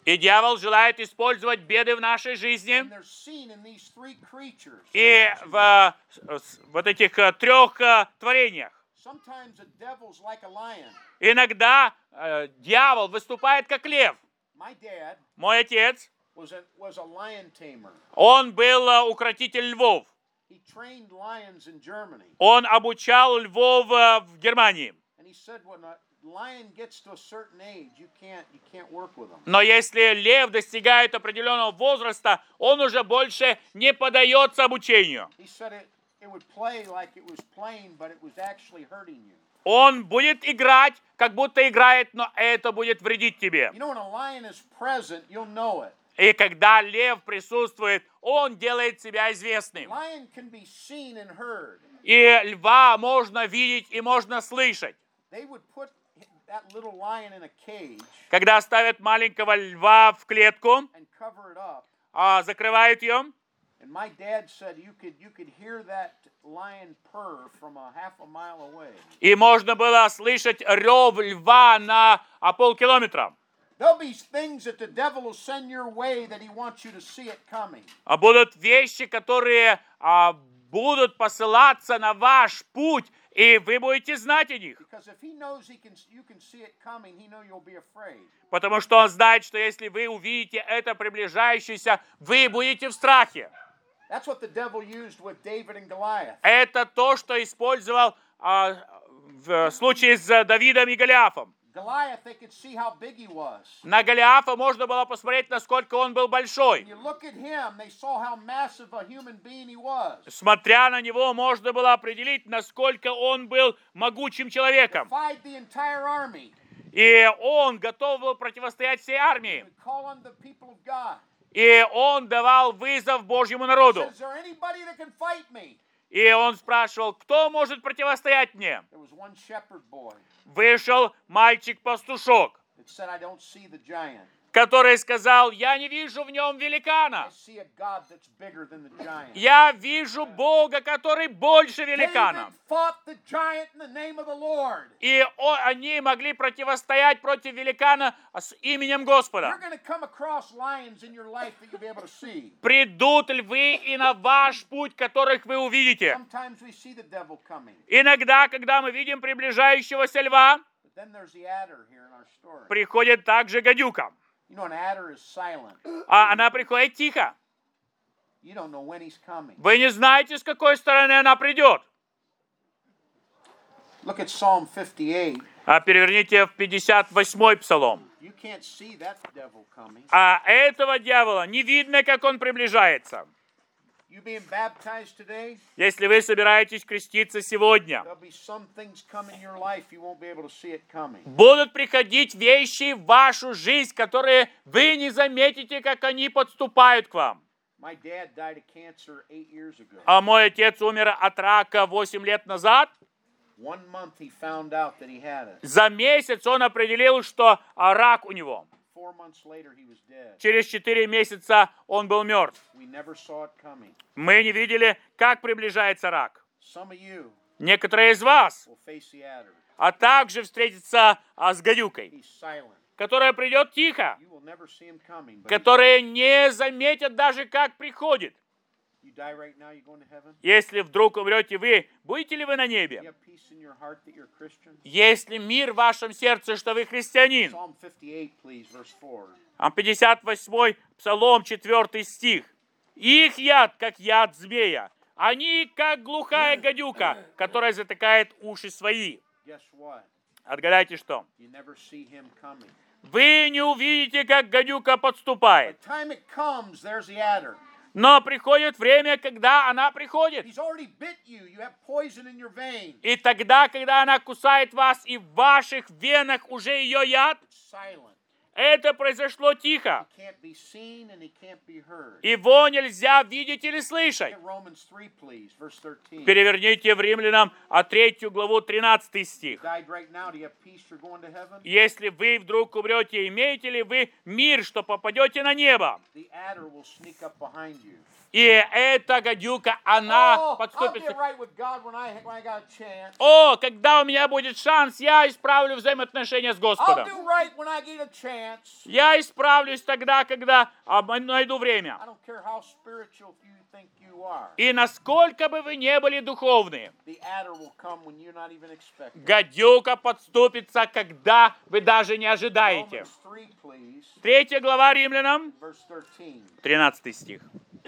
И дьявол желает использовать беды в нашей жизни. And they're seen in these three creatures. И в э, с- вот этих э, трех э, творениях. Sometimes the devil's like a lion. Иногда э, дьявол выступает как лев. My dad Мой отец, was a, was a lion tamer. он был э, укротитель львов. He trained lions in Germany. Он обучал львов э, в Германии. And he said when a lion gets to a certain age, you can't you can't work with him. Но если лев достигает определенного возраста, он уже больше не поддается обучению. He said it, it would play like it was playing, but it was actually hurting you. Он будет играть, как будто играет, но это будет вредить тебе. You know, when a lion is present, you'll know it. И когда лев присутствует, он делает себя известным. Lion can be seen and heard. И льва можно видеть и можно слышать. They would put that little lion in a cage Когда ставят маленького льва в клетку, and cover it up. а, закрывают ее, And my dad said you could you could hear that lion purr from a half a mile away. и можно было слышать рев льва на а, полкилометра. There'll be things that the devil will send your way that he wants you to see it coming. А будут вещи, которые а, будут посылаться на ваш путь, и вы будете знать о них. Because if he knows he can you can see it coming, he know you'll be afraid. Потому что он знает, что если вы увидите это приближающееся, вы будете в страхе. That's what the devil used with David and Goliath. Это то, что использовал а, в случае с Давидом и Голиафом. Goliath, they could see how big he was. На Голиафа можно было посмотреть, насколько он был большой. When you look at him, they saw how massive a human being he was. Смотря на него, можно было определить, насколько он был могучим человеком. Defied the entire army. И он готов был противостоять всей армии. Would call on the people of God. И он давал вызов Божьему народу. Said, is there anybody that can fight me? И он спрашивал, кто может противостоять мне? There was one shepherd boy Вышел мальчик-пастушок, that said, I don't see the giant. который сказал, я не вижу в нем I великана. see a God that's bigger than the giant. Я вижу Бога, который больше великана. David fought the giant in the name of the Lord. И о- они могли противостоять против великана с именем You're Господа. going to come across lions in your life that you'll be able to see. Придут львы и на ваш путь, которых вы увидите. Sometimes we see the devil coming. Иногда, когда мы видим приближающегося льва, But then there's the adder here in our story. приходит также гадюка. You know, an adder is silent. А она приходит тихо. You don't know when he's coming. Вы не знаете, с какой стороны она придет. Look at Psalm fifty-eight. А переверните в пятьдесят восьмой псалом. You can't see that devil coming. А этого дьявола не видно, как он приближается. You being baptized today, Если вы собираетесь креститься сегодня, there'll be some things come in your life you won't be able to see it coming. будут приходить вещи в вашу жизнь, которые вы не заметите, как они подступают к вам. My dad died of cancer eight years ago. А мой отец умер от рака восемь лет назад. One month he found out that he had it. За месяц он определил, что а, рак у него. Four months later he was dead. Через четыре месяца он был мертв. We never saw it coming. Мы не видели, как приближается рак. Some of you Некоторые из вас, will face the adder. а также встретятся а, с гадюкой, He's silent. которая придет тихо, You will never see him coming. But которые не заметят даже, как приходит. you die right now, you going to heaven? Если вдруг умрете вы, будете ли вы на You небе? have peace in your heart that you're a Christian? Есть ли мир в вашем сердце, что вы христианин? Psalm fifty-eight, please, verse four. А пятьдесят восьмой Псалом, четвёртый стих. Их яд, как яд змея. Они, как глухая гадюка, которая затыкает уши свои. Guess what? Отгадайте, что? You never see him coming. Вы не увидите, как гадюка подступает. By the time it comes, there's the adder. Но приходит время, когда она приходит. He's already bit you. You have poison in your veins. И тогда, когда она кусает вас, и в ваших венах уже ее яд, It's silent. это произошло тихо. He can't be seen and he can't be heard. Его нельзя видеть или слышать. Look at Romans three, please, verse thirteen. Переверните в Римлянам а третью главу тринадцатый стих. Died right now. Do you have peace? You're going to heaven? Если вы вдруг умрете, имеете ли вы мир, что попадете на небо? The adder will sneak up behind you. И эта гадюка, она Oh, I'll подступит. get right with God when I, when I got a chance. О, когда у меня будет шанс, я исправлю взаимоотношения с I'll Господом. do right when I get a chance. chance. Я исправлюсь тогда, когда а, найду время. I don't care how spiritual you think you are. И насколько бы вы не были духовны, The adder will come when you're not even expecting. гадюка подступится, когда вы даже не ожидаете. Romans three, please. Третья глава Римлянам, Verse thirteen. тринадцатый стих.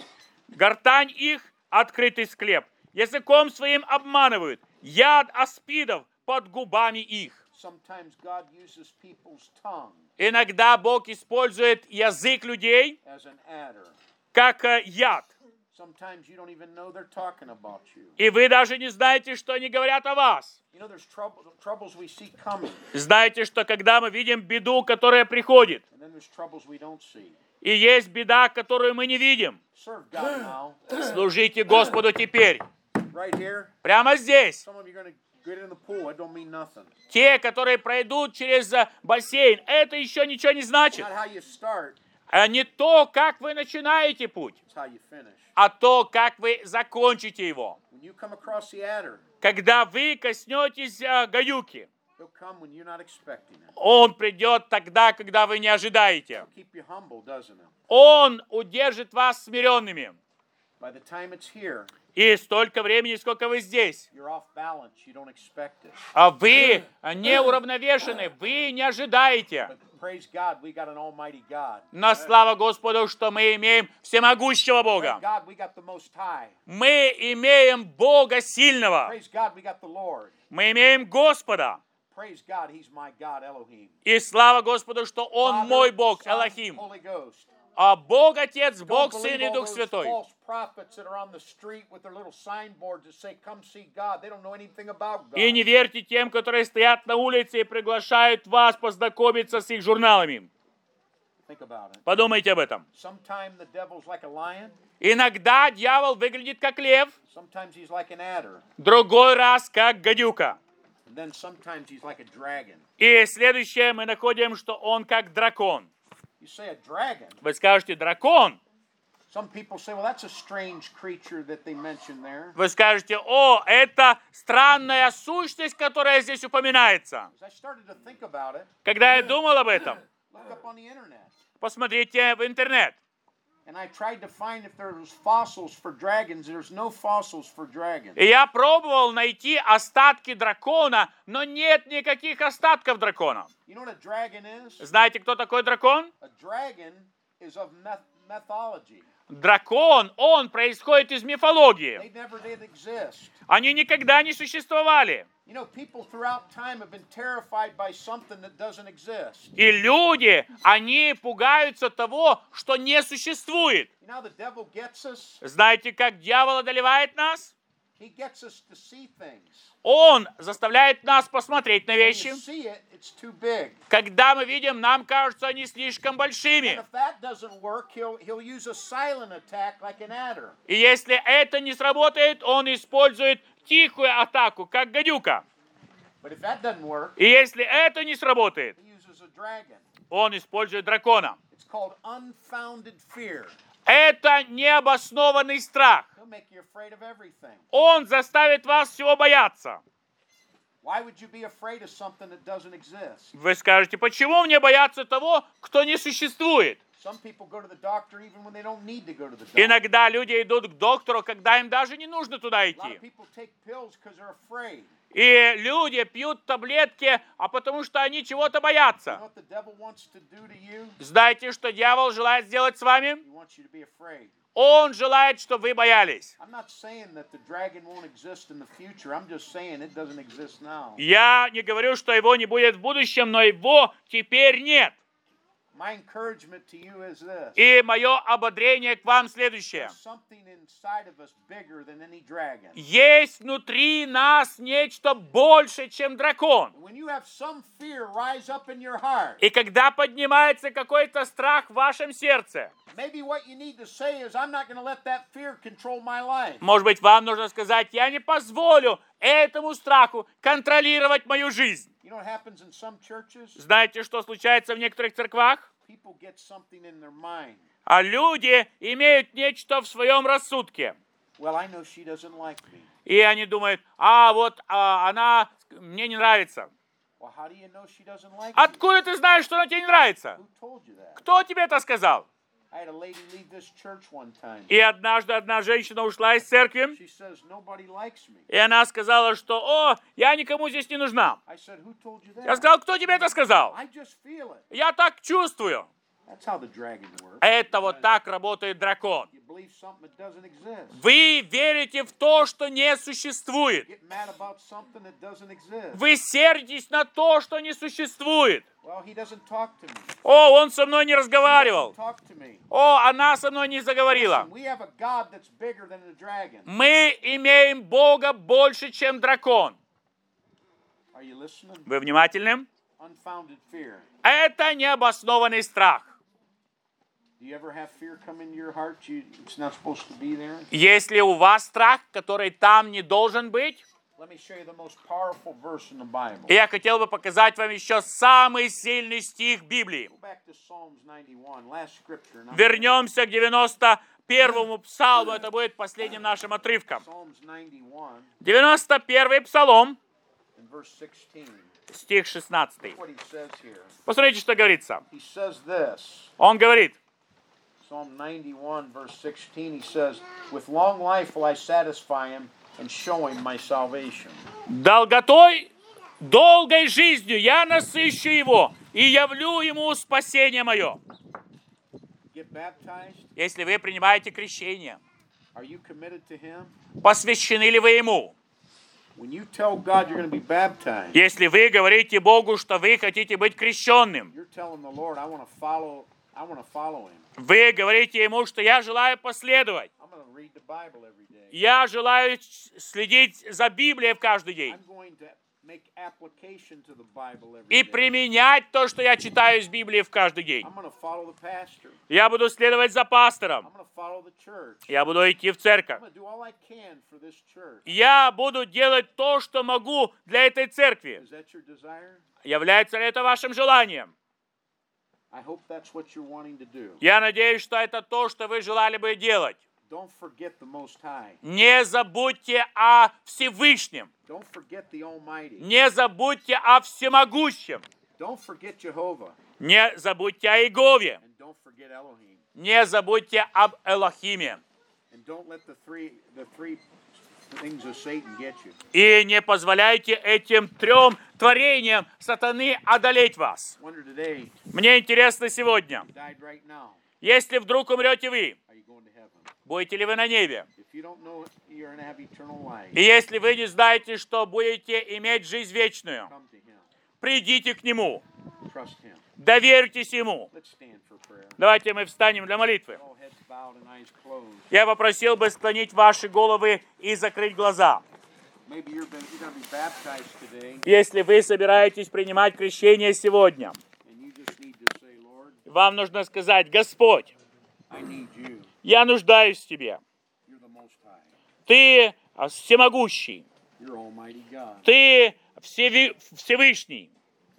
Гортань их — открытый склеп. Языком своим обманывают. Яд аспидов под губами их. Sometimes God uses people's tongue Иногда Бог использует язык людей as an adder. как э, яд. Sometimes you don't even know they're talking about you. И вы даже не знаете, что они говорят о вас. You know, there's trouble, troubles we see coming, Знаете, что когда мы видим беду, которая приходит, and then there's troubles we don't see. и есть беда, которую мы не видим, Serve God now. служите Господу теперь. Right here, Прямо здесь. some of you are going to get in the pool. It don't mean nothing. Те, которые пройдут через э, бассейн, это еще ничего не значит. Not how you start, А не то, как вы начинаете путь, it's how you finish. а то, как вы закончите его. When you come across the adder, Когда вы коснетесь э, гадюки, he'll come when you're not expecting it. он придет тогда, когда вы не ожидаете. Keep you humble, doesn't it? Он удержит вас смиренными. By the time it's here, И столько времени, сколько вы здесь, you're off balance. You don't expect it. а вы не уравновешены, вы не ожидаете. But praise God, we got an almighty God. Но слава Господу, что мы имеем всемогущего Praise Бога. God, we got the Most High. Мы имеем Бога сильного. Praise God, we got the Lord. Мы имеем Господа. Praise God, He's my God, Elohim. И слава Господу, что Он Father, мой Бог, Son, Элохим. Holy Ghost. А Бог Отец, Don't Бог believe Сын и all Дух those Святой. false prophets that are on the street with their little signboards that say, "Come see God." They don't know anything about God. И не верьте тем, которые стоят на улице и приглашают вас познакомиться с их журналами. Think about it. Подумайте об этом. Sometimes the devil's like a lion. Иногда дьявол выглядит как лев, Sometimes he's like an adder. другой раз как гадюка. And then sometimes he's like a dragon. И следующее мы находим, что он как дракон. You say a dragon. Вы скажете дракон. Some people say, well, that's a strange creature that they mention there. Вы скажете, о, это странная сущность, которая здесь упоминается. As I started to think about it, Когда я думал об этом, look up on the internet. посмотрите в интернет. And I tried to find if there was fossils for dragons. There's no fossils for dragons. И я пробовал найти остатки дракона, но нет никаких остатков дракона. You know what a dragon is? Знаете, кто такой дракон? A dragon is of myth- mythology. Дракон, он происходит из мифологии. They never did exist. Они никогда не существовали. You know, people throughout time have been terrified by something that doesn't exist. И люди, они пугаются того, что не существует. You know how the devil gets us? Знаете, как дьявол одолевает нас? He gets us to see things. Он заставляет нас посмотреть на When вещи. you see it, it's too big. Когда мы видим, нам кажутся они слишком And большими. if that doesn't work, he'll he'll use a silent attack like an adder. И если это не сработает, он использует тихую атаку, как гадюка. But if that doesn't work, И если это не сработает, he uses a dragon. он использует дракона. It's called unfounded fear. Это необоснованный страх. He'll make you afraid of everything. Он заставит вас всего бояться. Why would you be afraid of something that doesn't exist? Вы скажете, почему мне бояться того, кто не существует? Some people go to the doctor even when they don't need to go to the doctor. Иногда люди идут к доктору, когда им даже не нужно туда A lot идти. of people take pills because they're afraid. И люди пьют таблетки, а потому что они чего-то You know боятся. what the devil wants to do to you? Знаете, что дьявол желает сделать с вами? He wants you to be afraid. Он желает, чтобы вы боялись. I'm not saying that the dragon won't exist in the future. I'm just saying it doesn't exist now. Я не говорю, что его не будет в будущем, но его теперь нет. My encouragement to you is this. И мое ободрение к вам следующее. There's something inside of us bigger than any dragon. Есть внутри нас нечто больше, чем дракон. When you have some fear rise up in your heart, И когда поднимается какой-то страх в вашем сердце, maybe what you need to say is, I'm not going to let that fear control my life. может быть, вам нужно сказать, я не позволю этому страху контролировать мою жизнь. You know what happens in some churches? Знаете, что случается в некоторых церквах? People get something in their mind. А люди имеют нечто в своем рассудке. Well, I know she doesn't like me. И они думают, а вот а, она мне не нравится. Well, how do you know she doesn't like you? Откуда ты знаешь, что она тебе не нравится? Who told you that? Кто тебе это сказал? I had a lady leave this church one time. И однажды одна женщина ушла из церкви, She says, nobody likes me. и она сказала, что «О, я никому здесь не нужна». I said, who told you Я that? сказал, кто тебе это сказал? I just feel it. Я так чувствую. That's how the dragon works. Это вот так работает дракон. You believe something that doesn't exist. Вы верите в то, что не существует. Get mad about something that doesn't exist. Вы сердитесь на то, что не существует. Well, he doesn't talk to me. О, он со мной не He разговаривал. doesn't talk to me. О, она со мной не заговорила. Listen, we have a God that's bigger than the dragon. Мы имеем Бога больше, чем дракон. Are you listening? Вы внимательны? Unfounded fear. Это необоснованный страх. Do you ever have fear come into your heart? You, it's not supposed to be there. Если у вас страх, который там не должен быть, Let me show you the most powerful verse in the Bible. я хотел бы показать вам еще самый сильный стих Библии. Go back to Psalms ninety-one, last scripture. and I'm- Вернемся к девяносто первому псалму, это будет последним нашим отрывком. Psalms ninety-one девяносто первый псалом, and verse sixteen. стих шестнадцатый. What he says here. Посмотрите, что говорится. He says this. Он говорит, Psalm ninety-one, verse sixteen, he says, with long life will I satisfy him and show him my salvation. долготой, долгой жизнью я насыщу его и явлю ему спасение мое. Get baptized? Если вы принимаете крещение, Are you committed to him? посвящены ли вы ему? When you tell God you're going to be baptized, Если вы говорите Богу, что вы хотите быть крещенным, you're telling the Lord, I want to follow, I want to follow him. вы говорите ему, что я желаю последовать. I'm going to read the Bible every day. Я желаю следить за Библией в каждый день. I'm going to make application to the Bible every И day. применять то, что я читаю из Библии в каждый день. I'm going to follow the pastor. Я буду следовать за пастором. I'm going to follow the church. Я буду идти в церковь. I'm going to do all I can for this church. Я буду делать то, что могу для этой церкви. Is that your desire? Является ли это вашим желанием? I hope that's what you're wanting to do. Я надеюсь, что это то, что вы желали бы делать. Don't forget the Most High. Не забудьте о Всевышнем. Don't forget the Almighty. Не забудьте о Всемогущем. Don't forget Jehovah. Не забудьте о Иегове. And don't forget Elohim. Не забудьте об Элохиме. And don't let the three the three things of Satan get you. И не позволяйте этим трем творениям сатаны одолеть вас. Wonder today, Мне интересно сегодня, you died right now. если вдруг умрете вы, Are you going to heaven? будете ли вы на небе? If you don't know it, you're going to have eternal life. И если вы не знаете, что будете иметь жизнь вечную, Come to Him. придите к Нему, Trust Him. доверьтесь Ему. Let's stand for prayer. Давайте мы встанем для молитвы. All heads bowed and eyes closed. Я попросил бы склонить ваши головы и закрыть глаза. Maybe you're, been, you're going to be baptized today, Если вы собираетесь принимать крещение сегодня, and you just need to say, Lord, вам нужно сказать: Господь, I need you. я нуждаюсь в Тебе. You're the Most High. Ты всемогущий. You're Almighty God. Ты всеви- Всевышний.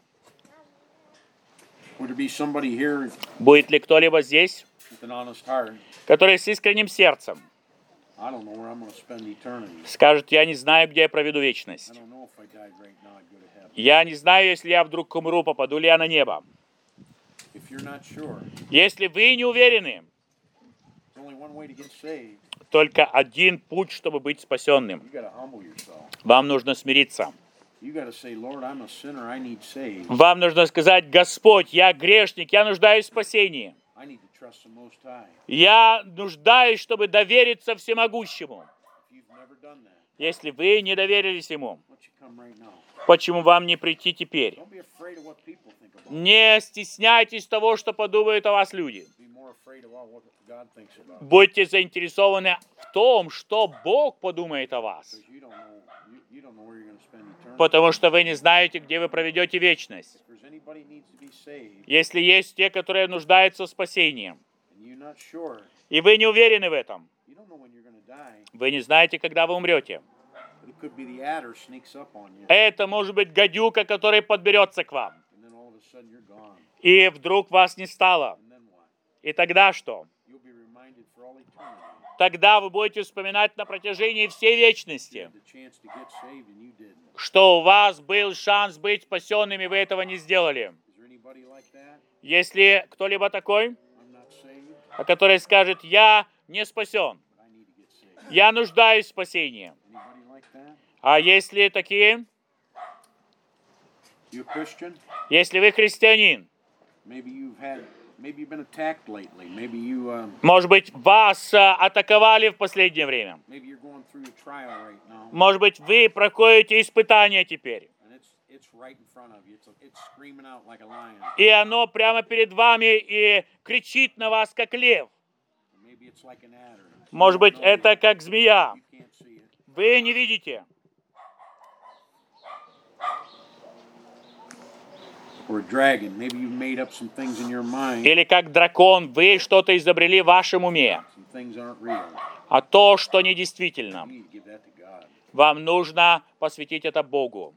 Would there be somebody here Будет ли кто-либо здесь, with an honest heart? который с искренним сердцем I don't know where I'm going to spend eternity. скажет: я не знаю, где я проведу I вечность. don't know if I died right now, I'd go to heaven. Я не знаю, если я вдруг умру, попаду ли я на небо. If you're not sure, Если вы не уверены, there's only one way to get saved. только один путь, чтобы быть спасенным. You got to humble yourself. Вам нужно смириться. You got to say, Lord, I'm a sinner. I need saved. Вам нужно сказать: Господь, я грешник, я нуждаюсь в спасении. I need to trust the Most High. Я нуждаюсь, чтобы довериться Всемогущему. If you've never done that, Если вы не доверились Ему, why don't you come right now? почему вам не прийти теперь? Don't be afraid of what people think about you. Не стесняйтесь того, что подумают о вас люди. Be more afraid of what God thinks about you. Будьте заинтересованы в том, что Бог подумает о вас. Because you don't know, you, you don't know where you're going to spend eternity. Потому что вы не знаете, где вы проведете вечность. If there's anybody who needs to be saved, Если есть те, которые нуждаются в спасении, and you're not sure, и вы не уверены в этом, you don't know when you're going to die, вы не знаете, когда вы умрете. but it could be the adder sneaks up on you, Это может быть гадюка, который подберется к вам. and then all of a sudden you're gone. И вдруг вас не стало. And then what? И тогда что? You'll be reminded for all eternity. Тогда вы будете вспоминать на протяжении всей You вечности, had the chance to get saved and you didn't. что у вас был шанс быть спасенными, вы этого не сделали. Is there anybody like that? Есть ли кто-либо такой, I'm not saved, а который скажет: «Я не спасен, but I need to get saved. я нуждаюсь в спасении»? Anybody like that? А есть ли такие? You a Christian? Если вы христианин, Maybe you've had, maybe you've been attacked lately. Maybe you, um, может быть, вас а, атаковали в последнее время. maybe you're going through a trial right now, Может быть, вы проходите испытания теперь. and it's it's right in front of you. It's it's screaming out like a lion. И оно прямо перед вами и кричит на вас, как лев. Maybe it's like an adder. You Может don't быть, know это yet. как змея. You can't see it. Вы не видите. Or a dragon. Maybe you've made up some things in your mind. Или как дракон, вы что-то изобрели в вашем уме. Some things aren't real. А то, что недействительно, You need to give that to God. вам нужно посвятить это Богу.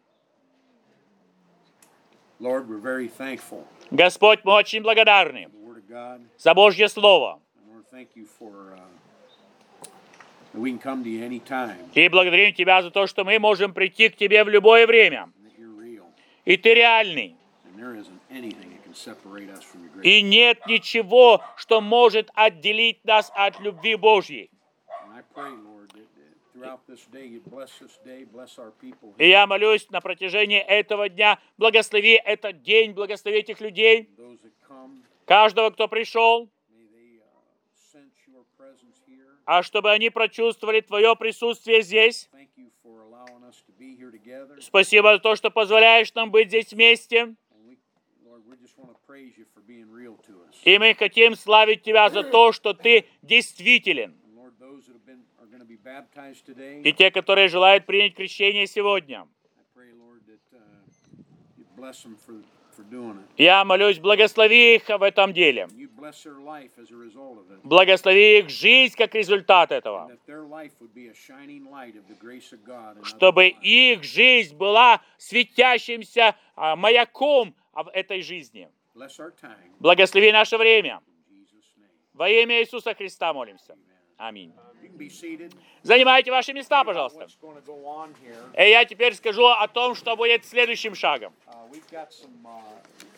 Lord, we're very thankful Господь, мы очень благодарны for the Word of God. за Божье Слово. And Lord, thank you for uh, that we can come to you anytime. И благодарим Тебя за то, что мы можем прийти к Тебе в любое время. And that you're real. И Ты реальный. And there isn't anything that can separate us from your grace. И нет ничего, что может отделить нас от любви Божьей. And I pray, Lord, that, that throughout this day, you bless this day, bless our people. И я молюсь на протяжении этого дня, благослови этот день, благослови этих людей, Those that come, каждого, кто пришел, may they uh, sense your presence here. а чтобы они прочувствовали Твое присутствие здесь. Thank you for allowing us to be here together. Спасибо за то, что позволяешь нам быть здесь вместе. And we, Lord, we just want to praise you for being real to us. И мы хотим славить Тебя за то, что Ты действителен. And Lord, those that have been are going to be baptized today, И те, которые желают принять крещение сегодня. I pray, Lord, that uh, you bless them for, for doing it. Я молюсь, благослови их в этом деле. You bless their life as a result of it. Благослови их жизнь как результат этого. And that their life would be a shining light of the grace of God. in Чтобы other lives. их жизнь была светящимся а, маяком в этой жизни. Bless our time. Благослови наше время. In Jesus' name. Во имя Иисуса Христа молимся. Аминь. You can be seated. Занимайте ваши места, пожалуйста. What's going to go on here? И я теперь скажу о том, что будет следующим шагом. Uh, we've got some uh,